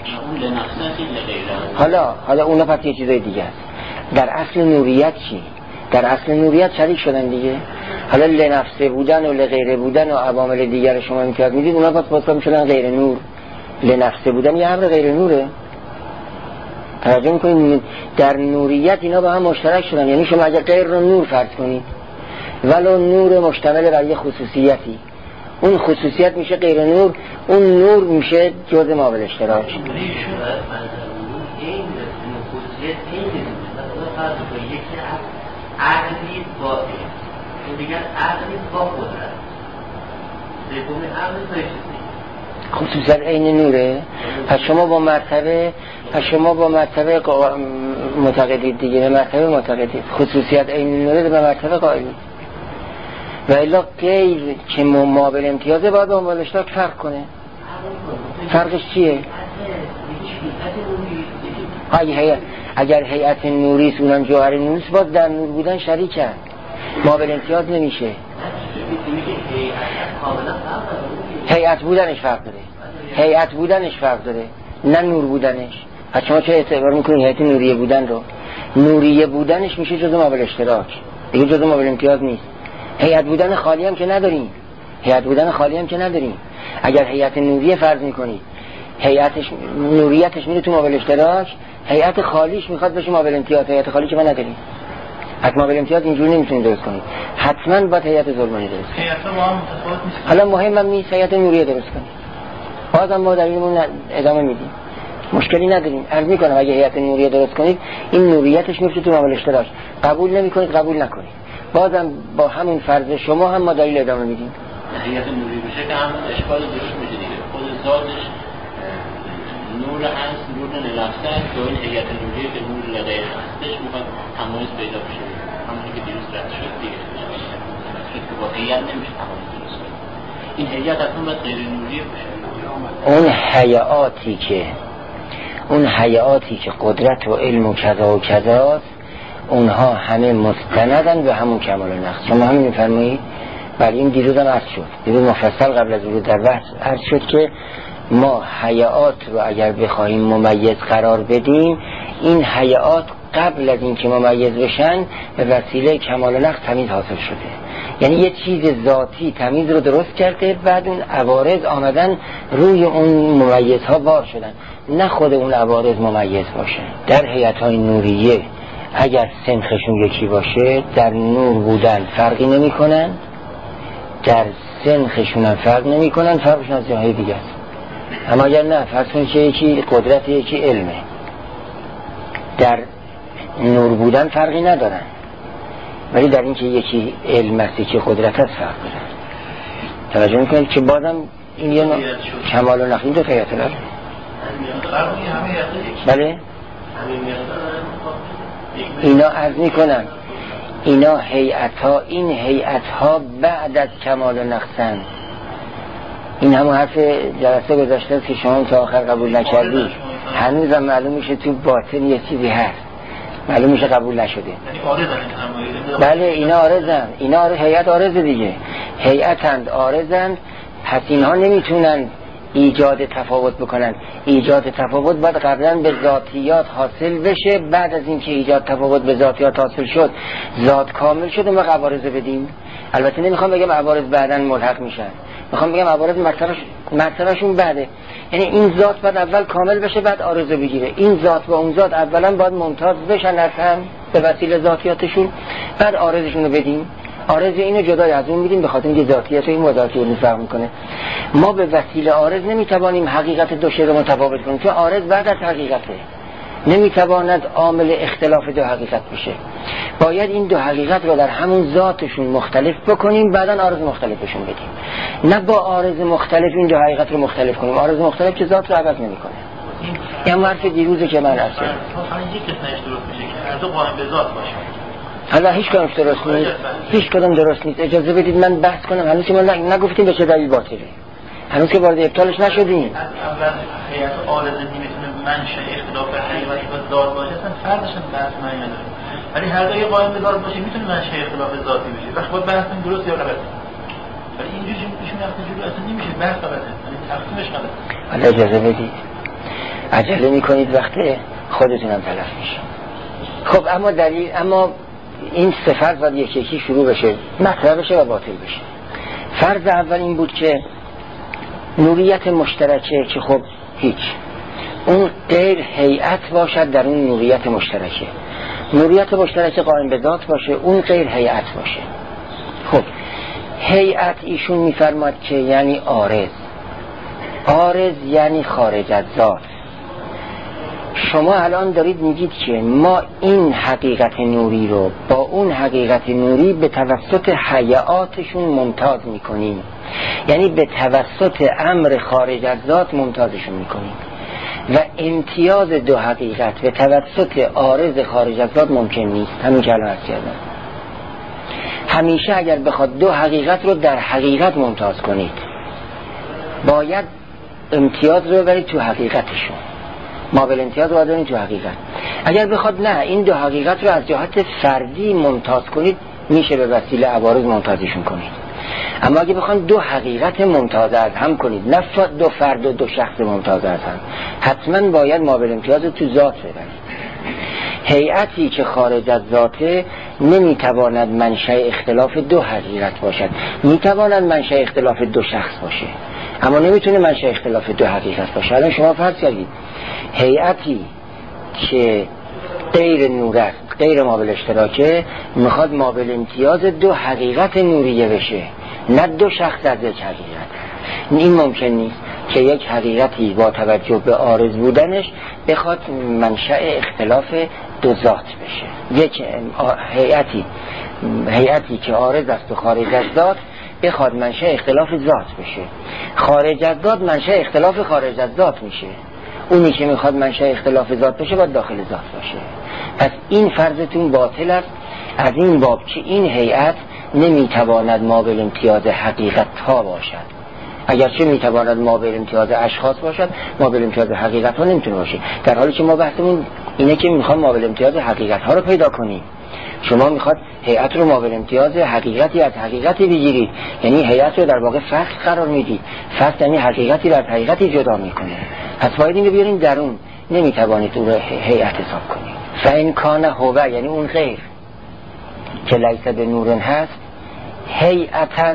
حالا حالا اون پس یه چیزای دیگه است. در اصل نوریت چی؟ در اصل نوریت شریک شدن دیگه. حالا لنفسه بودن و لغیره بودن و عوامل دیگر شما امتیاز میدید، اونا پس پس میشدن غیر نور. لنفسه بودن یه امر غیر نوره. توجه میکنید در نوریت اینا با هم مشترک شدن، یعنی شما اگه غیر رو نور فرض کنید ولو نور مشتمل بر یه خصوصیتی، اون خصوصیت میشه غیر نور، اون نور میشه جزء مابل اشتراک. خصوصیت عین نوره. پس شما با مرتبه پس شما با مرتبه معتقدید دیگه، مرتبه معتقدید خصوصیت عین نوره به مرتبه قائلید. و الا غیر که مابل امتیازه باید با مابل اشتراک فرق کنه. فرقش چیه؟ اگه اگر هیئت نوری است اونم جوهر نوری است، باز در نور بودن شریکه، مابل امتیاز نمیشه. هیئت بودنش فرق داره، هیئت بودنش فرق داره نه نور بودنش. پس شما چه اعتبار میکنید هیئت نوریه بودن رو؟ نوریه بودنش میشه جزء مابل اشتراک، دیگه جزء مابل امتیاز نیست. هیئت بودن خالی هم که نداریم، هیئت بودن خالی هم که نداریم. اگر هیئت نوریه فرض میکنید هیئتش نوریتش میره تو مابل اشتراک، هیئت خالیش میخواد بشه مابل امتیاز، هیئت خالی که ما نداریم. از مابل امتیاز اینجوری نمیتونید درست کنید، حتما باید هیئت ظلمانی درست کنید. حالا مهمم نیست هیئت نوریه درست کنید، بازم ما دلیلمون ادامه میدیم، مشکلی نداریم. عرض میکنم اگه هیئت نوریه درست کنید این نوریتش میفته تو مابل اشتراک، قبول نمیکنید قبول نکنید، بازم با همون فرض شما هم ما دلیل ادامه میدیم. هیئت نوری بشه که همون اشکال درست میشه دیگه، خود ذاتش نور هست، نور نلفته است، که این هیئت نوری که نور لغیر هستش میخواد تمایز پیدا بشه، همونی که دیروز رد شد دیگه، شد که با هیئت نمیشه تمایز درست کنید. این هیئت اصلا باید غیر نوری بشه. اون هیئاتی که اون هیئاتی که قدرت و علم و کذا و کذاست، اونها همه مستندن به همون کمال نقص. شما همین میفرمایید؟ بله، این دیروز هم عرض شد، دیروز مفصل قبل از ورود در بحث عرض شد که ما هیئات رو اگر بخوایم ممیز قرار بدیم، این هیئات قبل از این که ممیز بشن به وسیله کمال نقص تمیز حاصل شده، یعنی یه چیز ذاتی تمیز رو درست کرده، بعد اون عوارض آمدن روی اون ممیزها بار شدن، نه خود اون عوارض ممیز باشه. در هیئت‌های نوریه اگر سنخشون یکی باشه در نور بودن فرقی نمی کنن، در سنخشون هم فرق نمی کنن، فرقشون از جاهای دیگه است. اما اگر نه فرض کنید که یکی قدرت یکی علمه، در نور بودن فرقی ندارن، ولی در این که یکی علم است یکی قدرت است فرق دارن. توجه میکنید که بازم این یه کمال و نقیض دو خیاطه داره. بله اینا عرض میکنم اینا هیئت ها، این هیئت ها بعد از کمال و نقصن. این همون حرف جلسه گذاشته که شما تا آخر قبول نکردی، هنوز هم معلوم میشه تو باطن یه چیزی هست، معلوم میشه قبول نشده. بله اینا عارضن، اینا عارض، هیئت عارض دیگه، هیئتند عارضند. پس اینها نمیتونن ایجاد تفاوت بکنن. ایجاد تفاوت باید قبلا به ذاتیات حاصل بشه، بعد از اینکه ایجاد تفاوت به ذاتیات حاصل شد، ذات کامل شد و ما عوارض بدیم. البته نمیخوام بگم عوارض بعداً ملحق میشن، میخوام بگم عوارض مرتبش مرتبشون بعده. یعنی این ذات باید اول کامل بشه بعد عارض بگیره. این ذات با اون ذات اولا باید ممتاز بشن از هم به وسیله ذاتیاتشون، بعد عارضشون رو بدیم. عارض اینو جدای از اون میدیم به خاطر اینکه ذاتیات این مذاتی رو فرق میکنه. ما به وسیله عارض نمیتوانیم حقیقت دو شی رو متفاوت کنیم، چون عارض بعد از حقیقته، نمیتواند عامل اختلاف دو حقیقت بشه. باید این دو حقیقت رو در همون ذاتشون مختلف بکنیم، بعداً عارض مختلفشون بدیم. نه با عارض مختلف این دو حقیقت رو مختلف کنیم. عارض مختلف که ذات رو عوض نمیکنه. این حرف دیروزه که من عرض کردم. یک قسمتش درست میشه که هر دو قائم به ذات باشه. حالا هیچ کدومش درست نیست، هیچ کدوم درست نیست. اجازه بدید من بحث کنم. هنوز که ما نگفتیم به چه دلیل باطله، هنوز که وارد ابطالش نشدیم. اول هیئت عارضه نمیتونه منشأ اختلاف حقیقت و ذات باشه، اصلا فرقش بحث معنی نداره. ولی هر دو قائم به ذات باشه میتونه منشأ اختلاف ذاتی بشه. وقتی باید بحث کنیم درست یا غلط. ولی اینجوری ایشون وقتی جلو اصلا نمیشه بحث غلطه، یعنی تقسیمش غلطه. حالا اجازه بدید، عجله میکنید وقتی خودتونم تلف میشه. خب اما دلیل، اما این سه فرض باید یکی یکی شروع بشه، مطرح بشه و باطل بشه. فرض اول این بود که نوریت مشترکه که خب هیچ، اون غیر هیئت باشد در اون نوریت مشترکه. نوریت مشترکه قائم به ذات باشه، اون غیر هیئت باشه. خب هیئت ایشون میفرماد که یعنی عارض. عارض یعنی خارج از ذات. شما الان دارید میگید که ما این حقیقت نوری رو با اون حقیقت نوری به توسط حیاتشون ممتاز میکنیم، یعنی به توسط امر خارج از ذات ممتازشون میکنیم و امتیاز دو حقیقت به توسط عارض خارج از ذات ممکن نیست. همین که الان عرض کردم. همیشه اگر بخواد دو حقیقت رو در حقیقت ممتاز کنید، باید امتیاز رو برید تو حقیقتشون، ما بل امتیاز رو داریم تو حقیقت. اگر بخواد نه این دو حقیقت رو از جهت فردی ممتاز کنید، میشه به وسیله عوارض ممتازشون کنید. اما اگه بخوان دو حقیقت ممتاز از هم کنید، نه دو فرد و دو شخص ممتاز از هم، حتما باید ما بل امتیاز رو تو ذات ببرید. هیئتی که خارج از ذاته نمیتواند منشأ اختلاف دو حقیقت باشد، میتواند منشأ اختلاف دو شخص باشه، اما نمیتونه منشأ اختلاف دو حقیقت باشه. الان شما فرض کردید هیئتی که غیر نور است، غیر مابل اشتراکه، میخواد مابل امتیاز دو حقیقت نوریه بشه، نه دو شخص از یک حقیقت. این ممکن نیست که یک حقیقتی با توجه به عارض بودنش بخواد منشأ اختلاف دو ذات بشه. یک هیئتی هیئتی که عارض است و خارج از ذات بخواد منشأ اختلاف ذات بشه، خارج از ذات منشأ اختلاف خارج از ذات میشه. اونی که میخواد منشأ اختلاف ذات بشه باید داخل ذات باشه. پس این فرضتون باطل است از این باب که این هیئت نمیتواند مابل امتیاز حقیقت ها باشد. اگرچه میتواند مابل امتیاز اشخاص باشد، مابل امتیاز حقیقت ها نمیتونه باشه. در حالی که ما بحثمون اینه که میخوام مابل امتیاز حقیقت ها رو پیدا کنیم. شما میخواد هیئت رو مابل امتیاز حقیقتی از حقیقتی بگیرید، یعنی هیئت رو در واقع فصل قرار میدید. فصل یعنی حقیقتی رو از حقیقتی جدا میکنه. پس باید این رو بیارین درون، نمیتوانید اون رو هیئت حساب کنید. فإن کان هو، یعنی اون غیر که لیس به نورن هست، هیئتن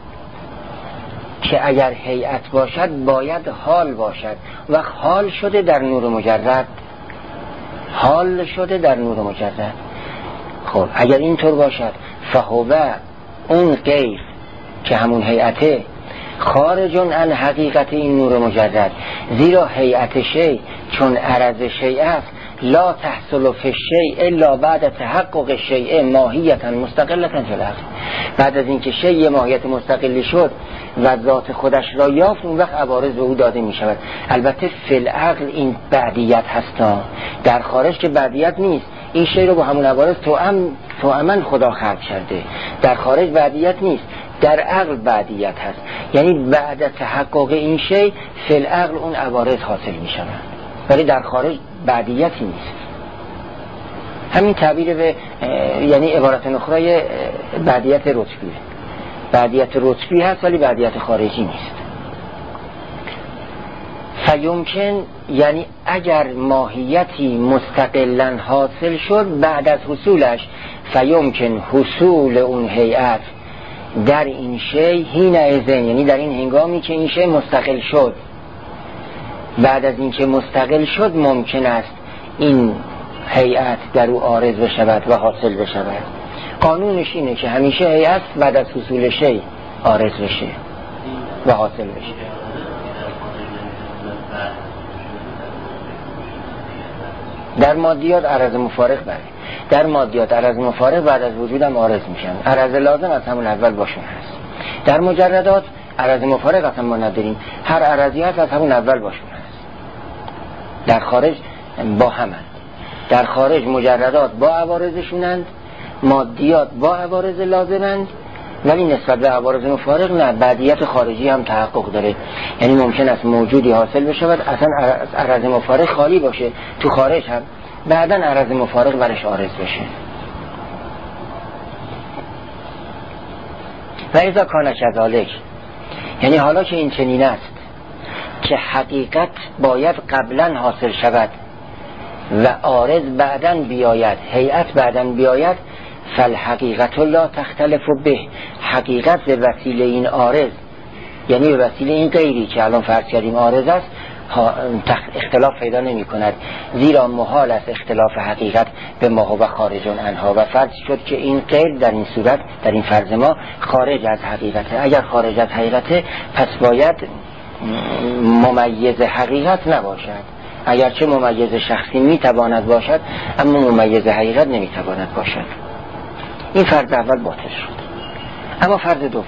که اگر هیئت باشد باید حال باشد و حال شده در نور مجرد، حال شده در نور مجرد. خب اگر اینطور باشد فهو اون غیر که همون هیئته خارجون عن حقیقت این نور مجرد، زیرا هیئت شیء چون عرض شیء است لا تحصل فی الشیء الا بعد تحقق شیء ماهیتا مستقلة فی العقل. بعد از اینکه شیء ماهیت مستقلی شد و ذات خودش را یافت، اون وقت عوارض به او داده می شود. البته فی العقل این بعدیت هستا، در خارج که بعدیت نیست. این شیء رو با همون عوارض توأم توأماً خدا خلق کرده، در خارج بعدیت نیست، در عقل بعدیت هست. یعنی بعد تحقق این شیء فی العقل اون عوارض حاصل می شود، ولی در خارج بعدیتی نیست. همین تعبیر به یعنی عبارت نخرای بعدیت رتبی، بعدیت رتبی هست ولی بعدیت خارجی نیست. فیمکن یعنی اگر ماهیتی مستقلاً حاصل شد بعد از حصولش، فیمکن حصول اون هیئت در این شی حین اذن، یعنی در این هنگامی که این شی مستقل شد، بعد از اینکه مستقل شد ممکن است این هیئت در او عارض بشود و حاصل بشود. قانونش اینه که همیشه هیئت بعد از حصول شی عارض بشه و حاصل بشه. در مادیات عرض مفارق بره، در مادیات عرض مفارق بعد از وجودم عارض میشن، عرض لازم از همون اول باشون هست. در مجردات عرض مفارق اصلا ما نداریم، هر عرضی هست از همون اول باشون هست. در خارج با همند، در خارج مجردات با عوارضشونند، مادیات با عوارض لازمند، ولی نسبت به عوارض مفارق نه، بعدیت خارجی هم تحقق داره. یعنی ممکن است موجودی حاصل بشود اصلا عرض مفارق خالی باشه تو خارج هم، بعدا عرض مفارق برش عارض بشه. و اذا کان کذالک، یعنی حالا که این چنین است که حقیقت باید قبلا حاصل شود و عارض بعداً بیاید، هیئت بعداً بیاید، فالحقیقت لا تختلف به، حقیقت به وسیله این عارض، یعنی به وسیله این غیری که الان فرض کردیم عارض است، اختلاف پیدا نمی کند، زیرا محال است اختلاف حقیقت به ما هو خارج عنها. و فرض شد که این غیر در این صورت، در این فرض ما، خارج از حقیقته. اگر خارج از حقیقته پس باید ممیز حقیقت نباشد، اگرچه ممیز شخصی می تواند باشد اما ممیز حقیقت نمی تواند باشد. این فرض اول باطل شد. اما فرض دوم،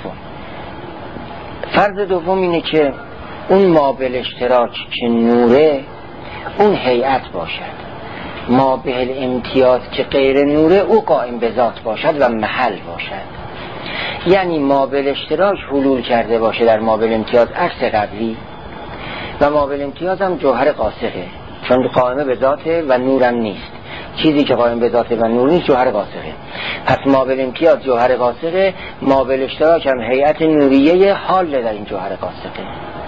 فرض دوم اینه که اون ما بالاشتراک که نوره اون هیئت باشد، ما به امتیاز که غیر نوره او قائم به ذات باشد و محل باشد. یعنی ما بالاشتراک حلول کرده باشه در ما بالامتیاز عکس قبلی، و ما بالامتیاز هم جوهر قاصقه، چون قائم به ذاته و نورم نیست. چیزی که قائم به ذاته و نور نیست جوهر قاصقه. پس ما بالامتیاز جوهر قاصقه، ما بالاشتراک هم هیئت نوریه حال در این جوهر قاصقه.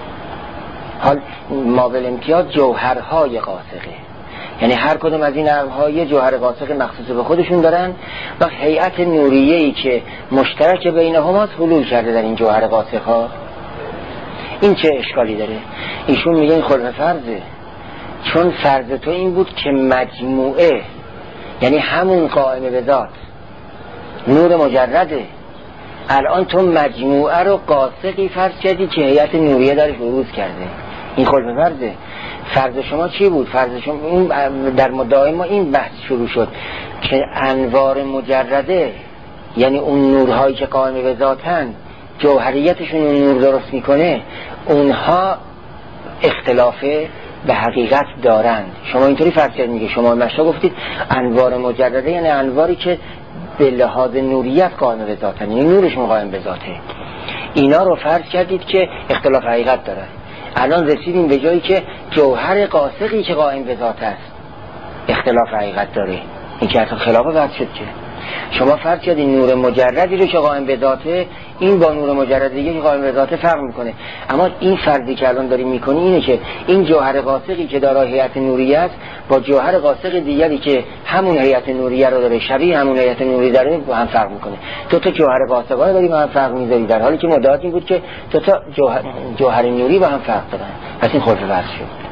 حال ما بالامتیاز جوهرهای قاصقه، یعنی هر کدوم از این نوع‌های جوهر قاصق مخصوص به خودشون دارن و هیئت نوریه‌ای که مشترک بینهما حلول کرده در این جوهر قاصق‌ها. این چه اشکالی داره؟ ایشون میگه این خلف فرضه، چون فرض تو این بود که مجموعه، یعنی همون قائم به ذات نور مجرده، الان تو مجموعه رو قاصقی فرض کردی که هیئت نوریه درش بروز کرده. این خلف فرضه. فرض شما چی بود؟ فرض شما این در مدعای ما این بحث شروع شد که انوار مجرده، یعنی اون نورهایی که قائم به ذاتن، جوهریتشون اون نور درست میکنه، اونها اختلاف به حقیقت دارند. شما اینطوری فرض کردید، میگه شما مشا گفتید انوار مجرده یعنی انواری که به لحاظ نوریت قائم به ذاتن، یعنی نورشون قائم به ذاته. اینا رو فرض کردید که اختلاف حقیقت دارن. الان رسیدیم به جایی که جوهر قاصقی که قائم به ذات است اختلاف حقیقت داره. این که اصلا خلاف بحث شد که شما فرض کردید نور مجردی رو که قائم به ذاته، این با نور مجرد دیگه که قائم به ذاته فرق میکنه. اما این فرضی که الان داریم میکنی اینه که این جوهر قاصقی که دارای هیئت نوریه است با جوهر قاصق دیگری که همون هیئت نوریه رو داره، شبیه همون هیئت نوریه داره، با هم فرق میکنه. دو تا جوهر قاصقا داریم با هم فرق میذاری، در حالی که مدعات این بود که دو تا جوهر, جوهر نوری با هم فرق دارن. پس این خلف فرض شد.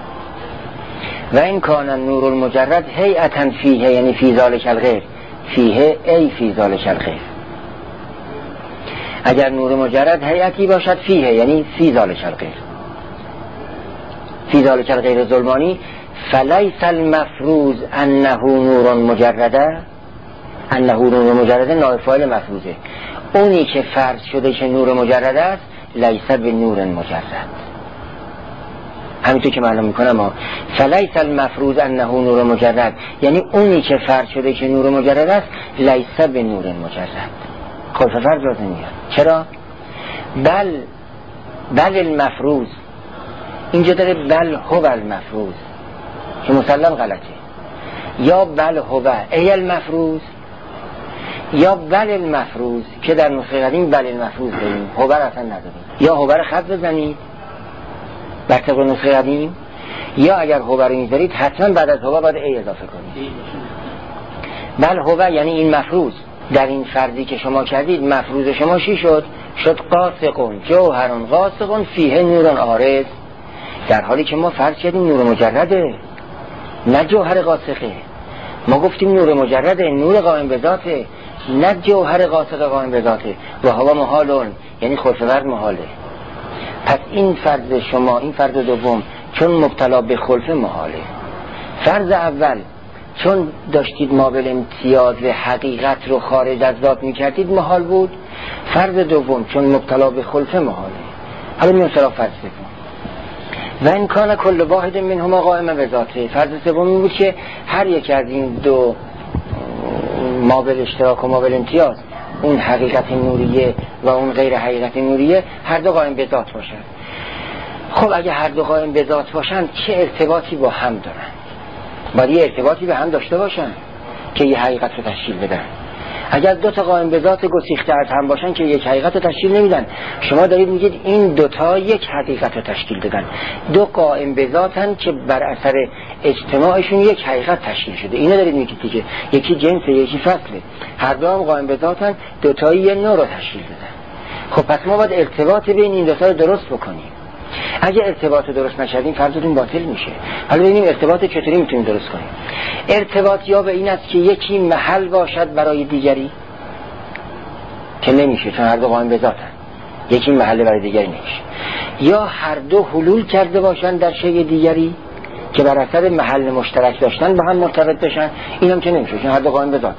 و این کان نور المجرد هیئتا فیه، یعنی فی ذالک الغیر، فیه ای فی ذالک الغیر. اگر نور مجرد هیئتی باشد فیه، یعنی فی ذالک الغیر، فی ذالک الغیر ظلمانی، فلیس المفروض انه نور مجرده، انه نور مجرده نائب فاعل مفروضه، اونی که فرض شده که نور مجرد است لیس به نور مجرد، همینطور که معلوم میکنم فلیس المفروض انه نور مجرد، یعنی اونی که فرض شده که نور مجرد است لیس به نور مجرد، خلف فرض لازم میاد. چرا؟ بل بل المفروض، اینجا داره بل هو المفروض که مسلم غلطه، یا بل هو ای المفروض، یا بل المفروض که در نسخه قدیم بل المفروض داریم، هو اصلا نداریم، یا هو رو خط بزنید بر طبق نسخه قدیم، یا اگر هو رو میذارید حتما بعد از هو باید ای اضافه کنید. بل هو یعنی این مفروض، در این فرضی که شما کردید مفروض شما چی شد؟ شد قاسقون جوهرون قاسقون فیه نورون عارض، در حالی که ما فرض کردیم نور مجرده نه جوهر قاسقه، ما گفتیم نور مجرده نور قائم به ذاته نه جوهر قاسق قائم به ذاته، و هوا محالون یعنی خلف فرض محاله. پس این فرض شما، این فرض دوم چون مبتلا به خلف محاله، فرض اول چون داشتید ما به امتیاز حقیقت رو خارج از ذات میکردید محال بود، فرض دوم چون مبتلا به خلف محاله. حالا میون سراغ فرض سوم، و این کان کل واحد منهما قائم به ذاته. فرض سوم این بود که هر یک از این دو ما به اشتراک و ما به امتیاز، اون حقیقت نوریه و اون غیر حقیقت نوریه، هر دو قائم به ذات باشن. خب اگه هر دو قائم به ذات باشن چه ارتباطی با هم دارن؟ باید یه ارتباطی به هم داشته باشن که یه حقیقت رو تشکیل بدن. اگر دو تا قائم به ذات گسیخته از هم باشن که یک حقیقت رو تشکیل نمیدن، شما دارید میگید این دوتا یک حقیقت رو تشکیل دادن، دو قائم به ذاتن که بر اثر اجتماعشون یک حقیقت تشکیل شده. اینو دارید میگید دیگه، یکی جنسه یکی فصله، هر دو هم قائم به ذاتن، دوتایی یه نوع رو تشکیل دادن. خب پس ما باید ارتباط بین این دوتا رو درست بکنیم. اگه ارتباط درست نشدیم فرضتون باطل میشه. حالا ببینیم ارتباط چطوری میتونیم درست کنیم. ارتباط یا به این است که یکی محل باشد برای دیگری، که نمیشه چون هر دو قائم به ذاتن، یکی محل برای دیگری نمیشه. یا هر دو حلول کرده باشن در شی دیگری که بر اثر محل مشترک داشتن با هم مرتبط بشن، اینم که نمیشه چون هر دو قائم به ذاتن.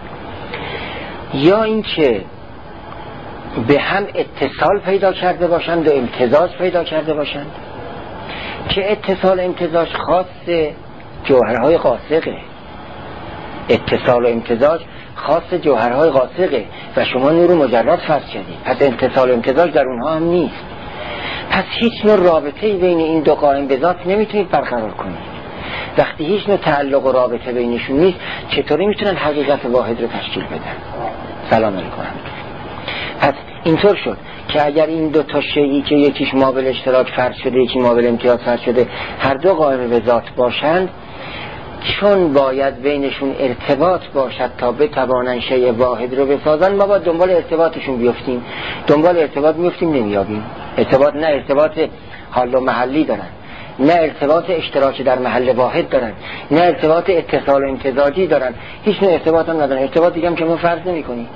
یا این که به هم اتصال پیدا کرده باشند و امتزاج پیدا کرده باشند، که اتصال و امتزاج خاص جوهرهای قاصقه، اتصال و امتزاج خاص جوهرهای قاصقه و شما نور مجرد فرض کردید، پس اتصال و امتزاج در اونها هم نیست. پس هیچ نوع رابطه‌ای بین این دو قائم به ذات نمیتونید برقرار کنید. وقتی هیچ نوع تعلق و رابطه بینشون نیست، چطوری میتونن حقیقت واحد رو تشکیل بدن؟ سلام علیکم. پس اینطور شد که اگر این دو تا شیئی که یکیش مابل اشتراک فرض شده یکی مابل امتیاز فرض شده هر دو قائم به ذات باشند، چون باید بینشون ارتباط باشد تا بتوانن شیء واحد رو بسازن، ما باید دنبال ارتباطشون بیفتیم. دنبال ارتباط میفتیم نمیابیم. ارتباط نه ارتباط حال و محلی دارن، نه ارتباط اشتراک در محل واحد دارن، نه ارتباط اتصال و امتزاجی دارن، هیچ نوع ارتباط هم ندارن. ارتباط دیگه هم که ما فرض نمی کنیم.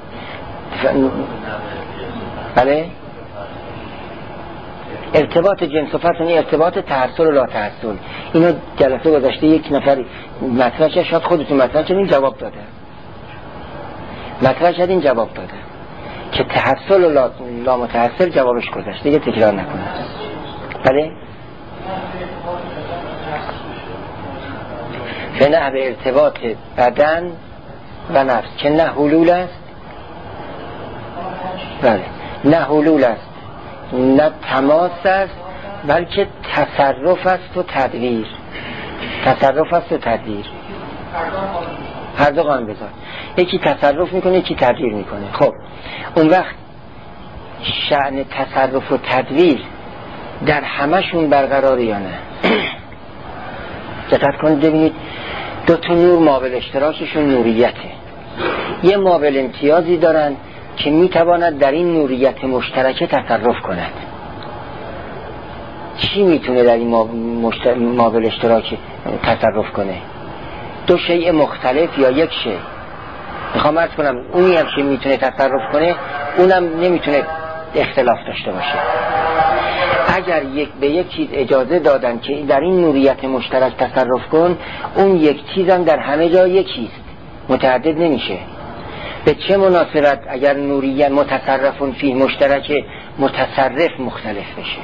بله؟ ارتباط جنس و فصل، ارتباط تحصل و لا تحصل. اینو جلسه گذشته یک نفر مطرح کرد، شاید خودتون مطرح کردین جواب داده. مطرح کردین جواب داده که تحصل و لا, لا متحصل جوابش گذشته، دیگه تکرار نکنه. بله؟ به نحو ارتباط بدن و نفس که نه حلول است، بله نه حلول است نه تماس است، بلکه تصرف است و تدبیر. تصرف است و تدبیر، هر دو قائم به ذات، یکی تصرف میکنه یکی تدبیر میکنه. خب اون وقت شأن تصرف و تدبیر در همشون برقراره یا نه؟ دقت کنید ببینید، دو تا نور مابل اشتراکشون نوریته، یه مابل امتیازی دارن که میتواند در این نوریت مشترکه تصرف کند. چی میتونه در این مشتر... مابل اشتراک تصرف کنه؟ دو شیء مختلف یا یک شیء. میخوام عرض کنم اونی هم که میتونه تصرف کنه اونم نمیتونه اختلاف داشته باشه. اگر یک به یک چیز اجازه دادن که در این نوریت مشترک تصرف کن، اون یک چیز هم در همه جا یکیست، متعدد نمیشه. به چه مناسبت اگر نوریت متصرفون فی مشترک متصرف مختلف بشه؟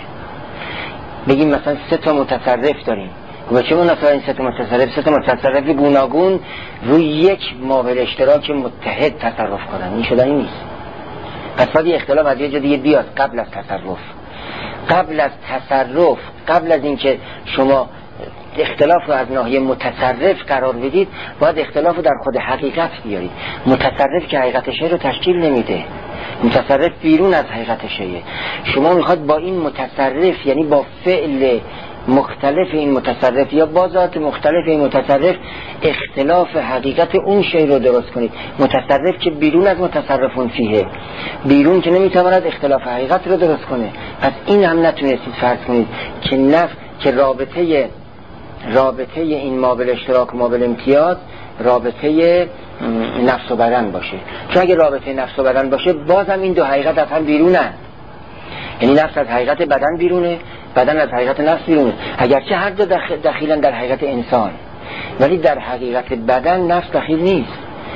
بگیم مثلا سه تا متصرف داریم، و چه مناسبت این سه تا متصرف سه تا متصرف گوناگون روی یک مابل اشتراک متحد تصرف کنن؟ این شدنی نیست. پس باید اختلاف از یه جا دیگه بیاد قبل از تصرف. قبل از تصرف، قبل از اینکه شما اختلاف رو از ناحیه متصرف قرار بدید، باید اختلاف رو در خود حقیقت بیارید. متصرف که حقیقت شیء رو تشکیل نمیده، متصرف بیرون از حقیقت شیء. شما میخواد با این متصرف، یعنی با فعل مختلف این متصرف یا با ذات مختلف این متصرف، اختلاف حقیقت اون شیء رو درست کنید. متصرف که بیرون از متصرفون فیه، بیرون که نمیتواند اختلاف حقیقت رو درست کنه. پس این هم نتونستید فرض کنید که نف که رابطه رابطه این مابل اشتراک و مابل امتیاز رابطه نفس و بدن باشه. چون اگه رابطه نفس و بدن باشه، بازم این دو حقیقت از هم بیرونن. یعنی نفس از حقیقت بدن بیرونه، بدن از حقیقت نفس بیرونه. اگرچه هر دو دخ... دخیلن در حقیقت انسان، ولی در حقیقت بدن نفس دخیل نیست،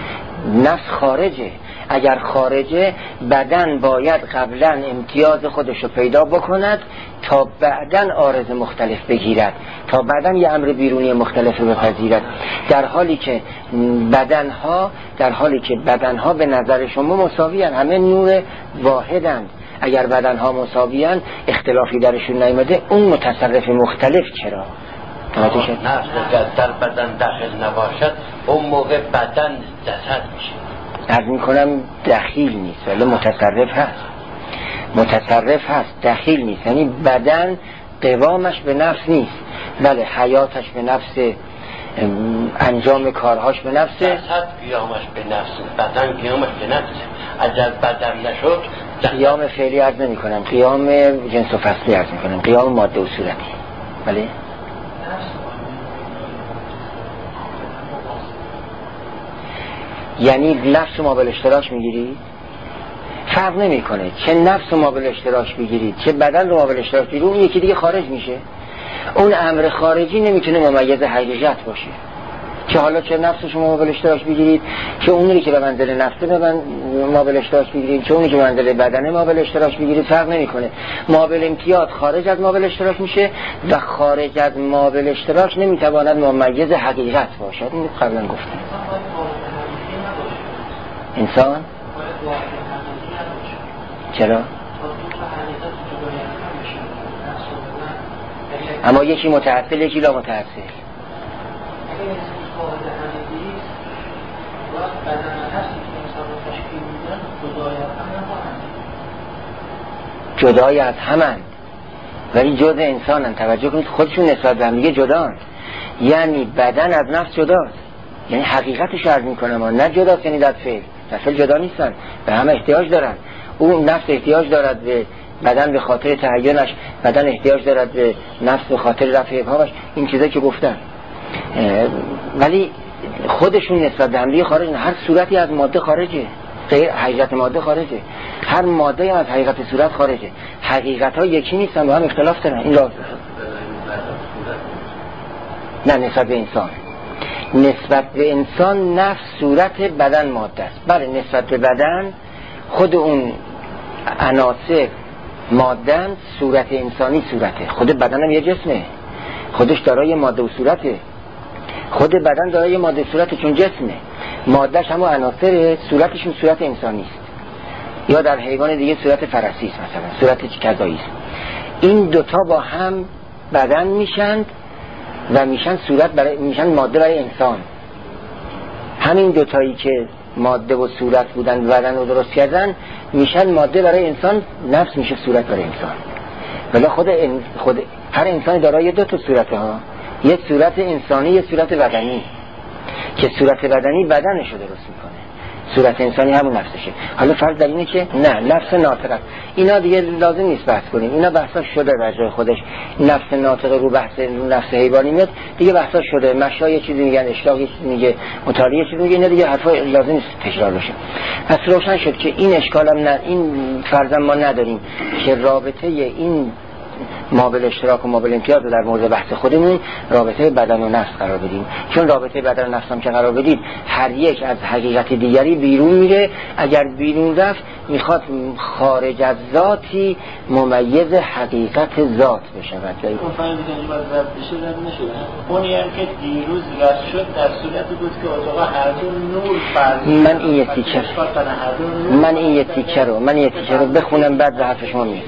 نفس خارجه. اگر خارجه، بدن باید قبلا امتیاز خودش رو پیدا بکند تا بعدن عارض مختلف بگیرد، تا بعدن یه امر بیرونی مختلف رو بپذیرد. در حالی که بدنها در حالی که بدنها به نظر شما مساویان، همه نور واحدند. اگر بدنها مساویان، اختلافی درشون نیامده، اون متصرف مختلف چرا؟ توجه شد؟ نفس در بدن داخل نباشد، اون موقع بدن جسد میشه. عرض میکنم دخیل نیست، ولی متصرف هست. متصرف هست، دخیل نیست. یعنی بدن قوامش به نفس نیست، بله حیاتش به نفس، انجام کارهاش به نفس، جسد قیامش به نفس، بدن قیامش به نفس. اگر بدن نشد، قیام فعلی عرض نمی کنم، قیام جنس و فصلی عرض می کنم، قیام ماده و صورتی. بله یعنی نفس و مابل اشتراک میگیرید، فرق نمیکنه چه نفس و مابل اشتراک بگیرید چه بدن رو مابل اشتراک بگیرید، اون یکی دیگه خارج میشه. اون امر خارجی نمیتونه ممیز حقیقت باشه. چه حالا چه نفس شما مابل اشتراک بگیرید، چه اونی که به منزله نفسه به من مابل اشتراک بگیرید، چه اونی که به منزله بدنه مابل اشتراک بگیرید، فرق نمیکنه. مابل امتیاز خارج از مابل اشتراک میشه و خارج از مابل اشتراک نمیتواند ممیز حقیقت باشد. این قبلا گفتم. انسان چرا؟ اما یکی متعطل یکی لا متعطل. جدای از همند ولی جز انسانن. توجه کنید خودشون نسبت به هم دیگه جدان. یعنی بدن از نفس جداست، یعنی حقیقتش عرض میکنم، نه جداست یعنی در فعل. در فعل جدا نیستن، به هم احتیاج دارن. اون نفس احتیاج دارد به بدن به خاطر تهیونش، بدن احتیاج دارد به نفس به خاطر رفع ابهامش، این چیزایی که گفتن. ولی خودشون نسبت به هم دیگه خارجن. هر صورتی از ماده خارجه، غیر حقیقت ماده خارجه. هر ماده از حقیقت صورت خارجه. حقیقت ها یکی نیستن، با هم اختلاف دارن. این را نه نسبت به انسان. نسبت به انسان نفس صورت، بدن ماده است. بله نسبت به بدن خود اون عناصر ماده، صورت انسانی صورته. خود بدن هم یه جسمه، خودش دارای ماده و صورته. خود بدن دارای ماده و صورته چون جسمه. مادهش هم عناصر، صورتشون صورت انسانی است. یا در حیوان دیگه صورت فرسی است، مثلا صورت کذایی است. این دوتا با هم بدن میشن و میشن صورت برای میشن ماده برای انسان. همین دوتایی که ماده و صورت بودن بدن رو درست کردن میشن ماده برای انسان، نفس میشه صورت برای انسان. ولی خود ان... خود هر انسانی دارای دو تا صورته ها، یه صورت انسانی یه صورت بدنی، که صورت بدنی بدنش رو درست میکنه. صورت انسانی همون نفسشه. حالا فرض در اینه که نه نفس ناطقه، اینا دیگه لازم نیست بحث کنیم، اینا بحثا شده در جای خودش. نفس ناطقه رو بحث رو نفس حیوانی میاد دیگه، بحثا شده. مشا یه چیزی میگن، اشتاق یه چیزی میگه، مطالعه یه چیزی میگه، اینا دیگه حرفا لازم نیست تکرار بشه. پس روشن شد که این اشکالم نه، این فرضاً ما نداریم که رابطه این مابل اشتراک و مابل امتیاز در مورد بحث خودمون رابطه بدن و نفس قرار بدیم، چون رابطه بدن و نفس هم که قرار بدید هر یک از حقیقت دیگری بیرون میره. اگر بیرون رفت میخواد خارج از ذاتی ممیز حقیقت ذات بشود. اون فهمی که باید رفت بشه رفت نشده. اونی هم که دیروز رفت شد در صورتی بود که اتاق هر دو نور فرض. من این یه تیکه من این یه تیکه رو من یه تیکه رو بخونم بعد حرف شما میاد.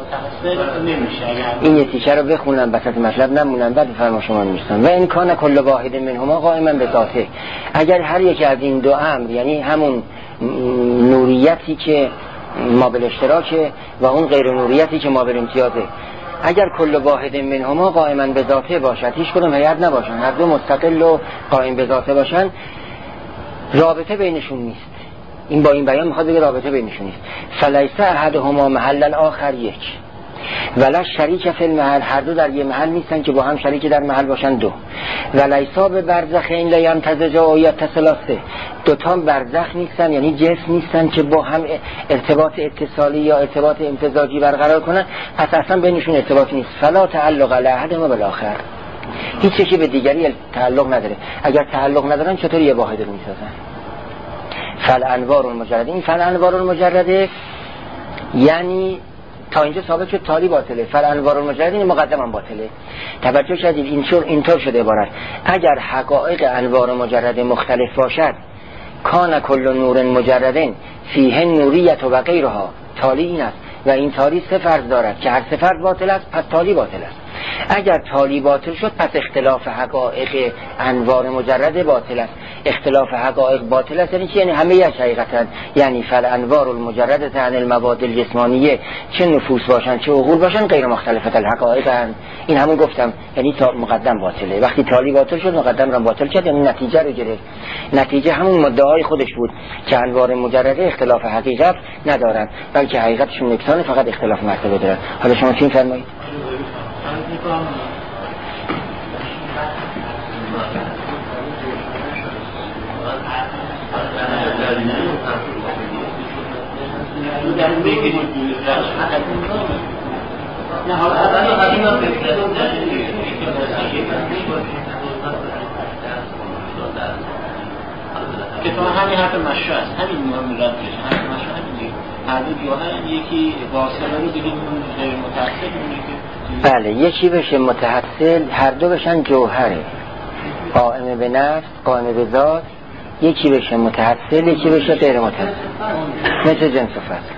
این یه تیکه رو بخونم وسط مطلب نمونم بعد فرما شما میرسم. و این کان کل واحد منهما قائما به ذاته. اگر هر یک از این دو امر، یعنی همون نوریتی که مابل اشتراکه و اون غیر نوریتی که مابل امتیازه، اگر کل واحد منهما قائما به ذاته باشد، هیچ کدوم هیئت نباشن، هر دو مستقل و قائم به ذاته باشن، رابطه بینشون نیست. این با این بیان میخواد بگه رابطه بینشون نیست. فلیس احدهما محل الاخر یک ولا شریک فی المحل، هر دو در یه محل نیستن که با هم شریک در محل باشن دو. ولیسا به برزخین لا يمتزجا و یتصلا سه، دو تا برزخ نیستن یعنی جسم نیستن که با هم ارتباط اتصالی یا ارتباط امتزاجی برقرار کنن، پس اصلا بینشون ارتباطی نیست. فلا تعلق لاحدهما بالاخر، هیچ چیزی به دیگری تعلق نداره. اگر تعلق ندارن چطور یه واحد رو میسازن؟ فالانوار المجرده، این فالانوار المجرده یعنی تا اینجا ثابت شد تالی باطله، فالانوار المجرده این مقدم هم باطله. توجه شدید اینطور اینطور شده عبارت. اگر حقایق انوار مجرده مختلف باشد، کان کل نور مجردن فیه نوریت و غیرها، تالی این است و این تالی سه فرض دارد که هر سه فرض باطل است، پس تالی باطل است. اگر تالی باطل شد پس اختلاف حقایق انوار مجرد باطل است. اختلاف حقایق باطل است یعنی چی؟ یعنی همه یک حقیقتن، یعنی فالانوار المجرده عن المبادل الجسمانیه، چه نفوس باشن چه عقول باشن غیر مختلفه الحقایق هن. این همون گفتم یعنی تا مقدم باطله. وقتی تالی باطل شد مقدم را باطل کرد، یعنی نتیجه رو گرفت. نتیجه همون مدعای خودش بود که انوار مجرده اختلاف حقیقت ندارن بلکه حقیقتشون یکسانه، فقط اختلاف مرتبه دارن. حالا شما چی می‌فرمایید؟ که تو همین حرف مشروع است، همین مهم رد بشه، همین مشروع همین هر دو جوهر یکی واصله رو بگیم غیر متصل، بله یکی بشه متحصل، هر دو بشن جوهره قائم به نفس قائم به ذات، یکی بشه متحصل یکی بشه غیر متحصل، مثل جنس و فصل.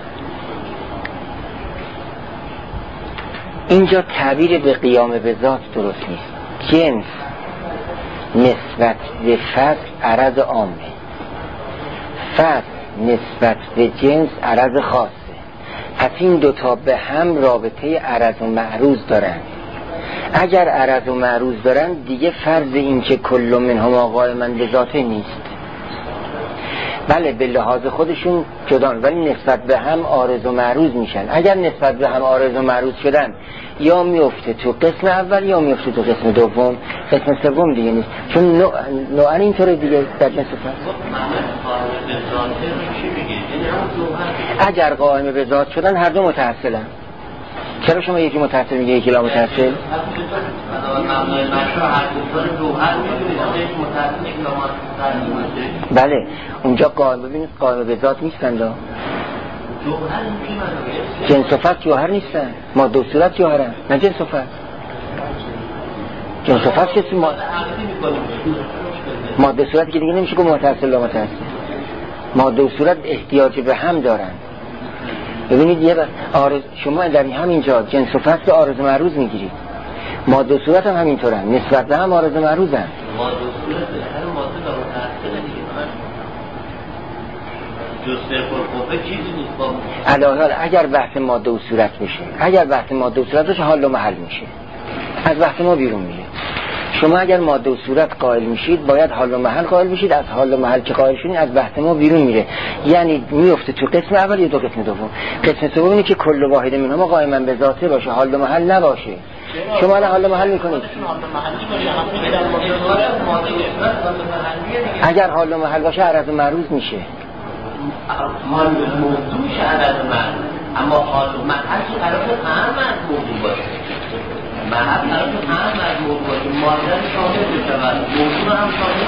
اینجا تعبیر به قیام به ذات درست نیست. جنس نسبت به فصل عرض عامه، فصل نسبت به جنس عرض خاصه. پس این دوتا به هم رابطه عرض و معروض دارن. اگر عرض و معروض دارن دیگه فرض این که کل منهما قائما به ذاته نیست. بله به لحاظ خودشون جدان ولی نسبت به هم عارض و معروض میشن. اگر نسبت به هم عارض و معروض شدن یا میفته تو قسم اول یا میفته تو قسم دوم، قسم سوم دیگه نیست، چون نوع نوعا اینطوره دیگه در جنس فصل. اگر قائم به ذات شدن هر دو متحصلن. چرا شما یکی متحصل میگه یکی لا متحصل؟ بله اونجا قائم ببینید قائم به ذات نیستن دا. جنس و فصل جوهر نیستن، ماده و صورت جوهرن نه جنس و فصل. جنس و فصل کسی ما... ماده و صورت که دیگه نمیشه که متحصل لا متحصل. ماده و صورت احتیاج به هم دارن. ببینید یه آرز شما در همینجا جنس و فصل عارض و معروض میگیرید، ماده و صورت هم همینطورن، نسبت به هم عارض و معروضن. ماده و صورت هر ماده داره متأثر دیگه، جزء پرخوفه چیزی نیست. با علاوه اگر بحث ماده و صورت بشه، اگر بحث ماده و صورت بشه حال و محل میشه، از بحث ما بیرون میره. شما اگر ماده و صورت قائل میشید باید حال و محل قائل بشید. از حال و محل که قائل شدین از بحث ما بیرون میره، یعنی میفته تو قسم اول یا دو قسم دوم. قسم دوم اینه که کل واحد منهما قائما به ذاته باشه، حال و محل نباشه. شما الان حال و محل میکنید. اگر حال و محل باشه عرض و معروض میشه. حال موضوع میشه عرض و معروض، اما حال و محل که قرار هم از موضوع باشه. محل قرار هم از موضوع باشه. مادر شامل بشود، موضوع هم شامل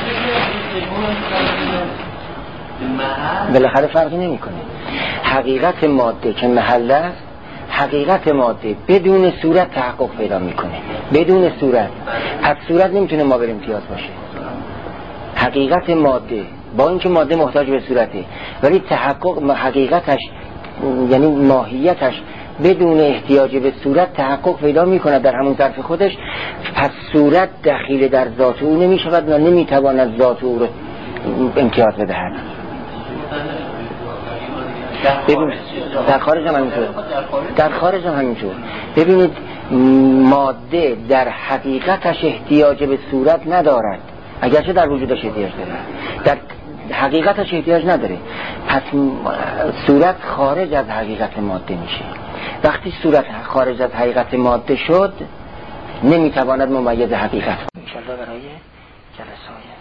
بشه. بالاخره فرقی نمیکنه. حقیقت ماده که محل است، حقیقت ماده بدون صورت تحقق پیدا میکنه. بدون صورت، از صورت نمیتونه ما بر امتیاز باشه. حقیقت ماده با اینکه ماده محتاج به صورته، ولی تحقق حقیقتش یعنی ماهیتش بدون احتیاج به صورت تحقق پیدا میکنه در همون ظرف خودش. پس صورت دخیل در ذات او نمیشود و نمیتواند ذات او رو امتیاز بدهد. ببینید در خارج هم همینطور، در خارج هم همینطور. ببینید ماده در حقیقتش احتیاج به صورت ندارد، اگرچه در وجودش احتیاج داره، در حقیقتش احتیاج نداره. پس صورت خارج از حقیقت ماده میشه. وقتی صورت خارج از حقیقت ماده شد نمیتواند ممیز حقیقت. ان شاء الله برای جلسات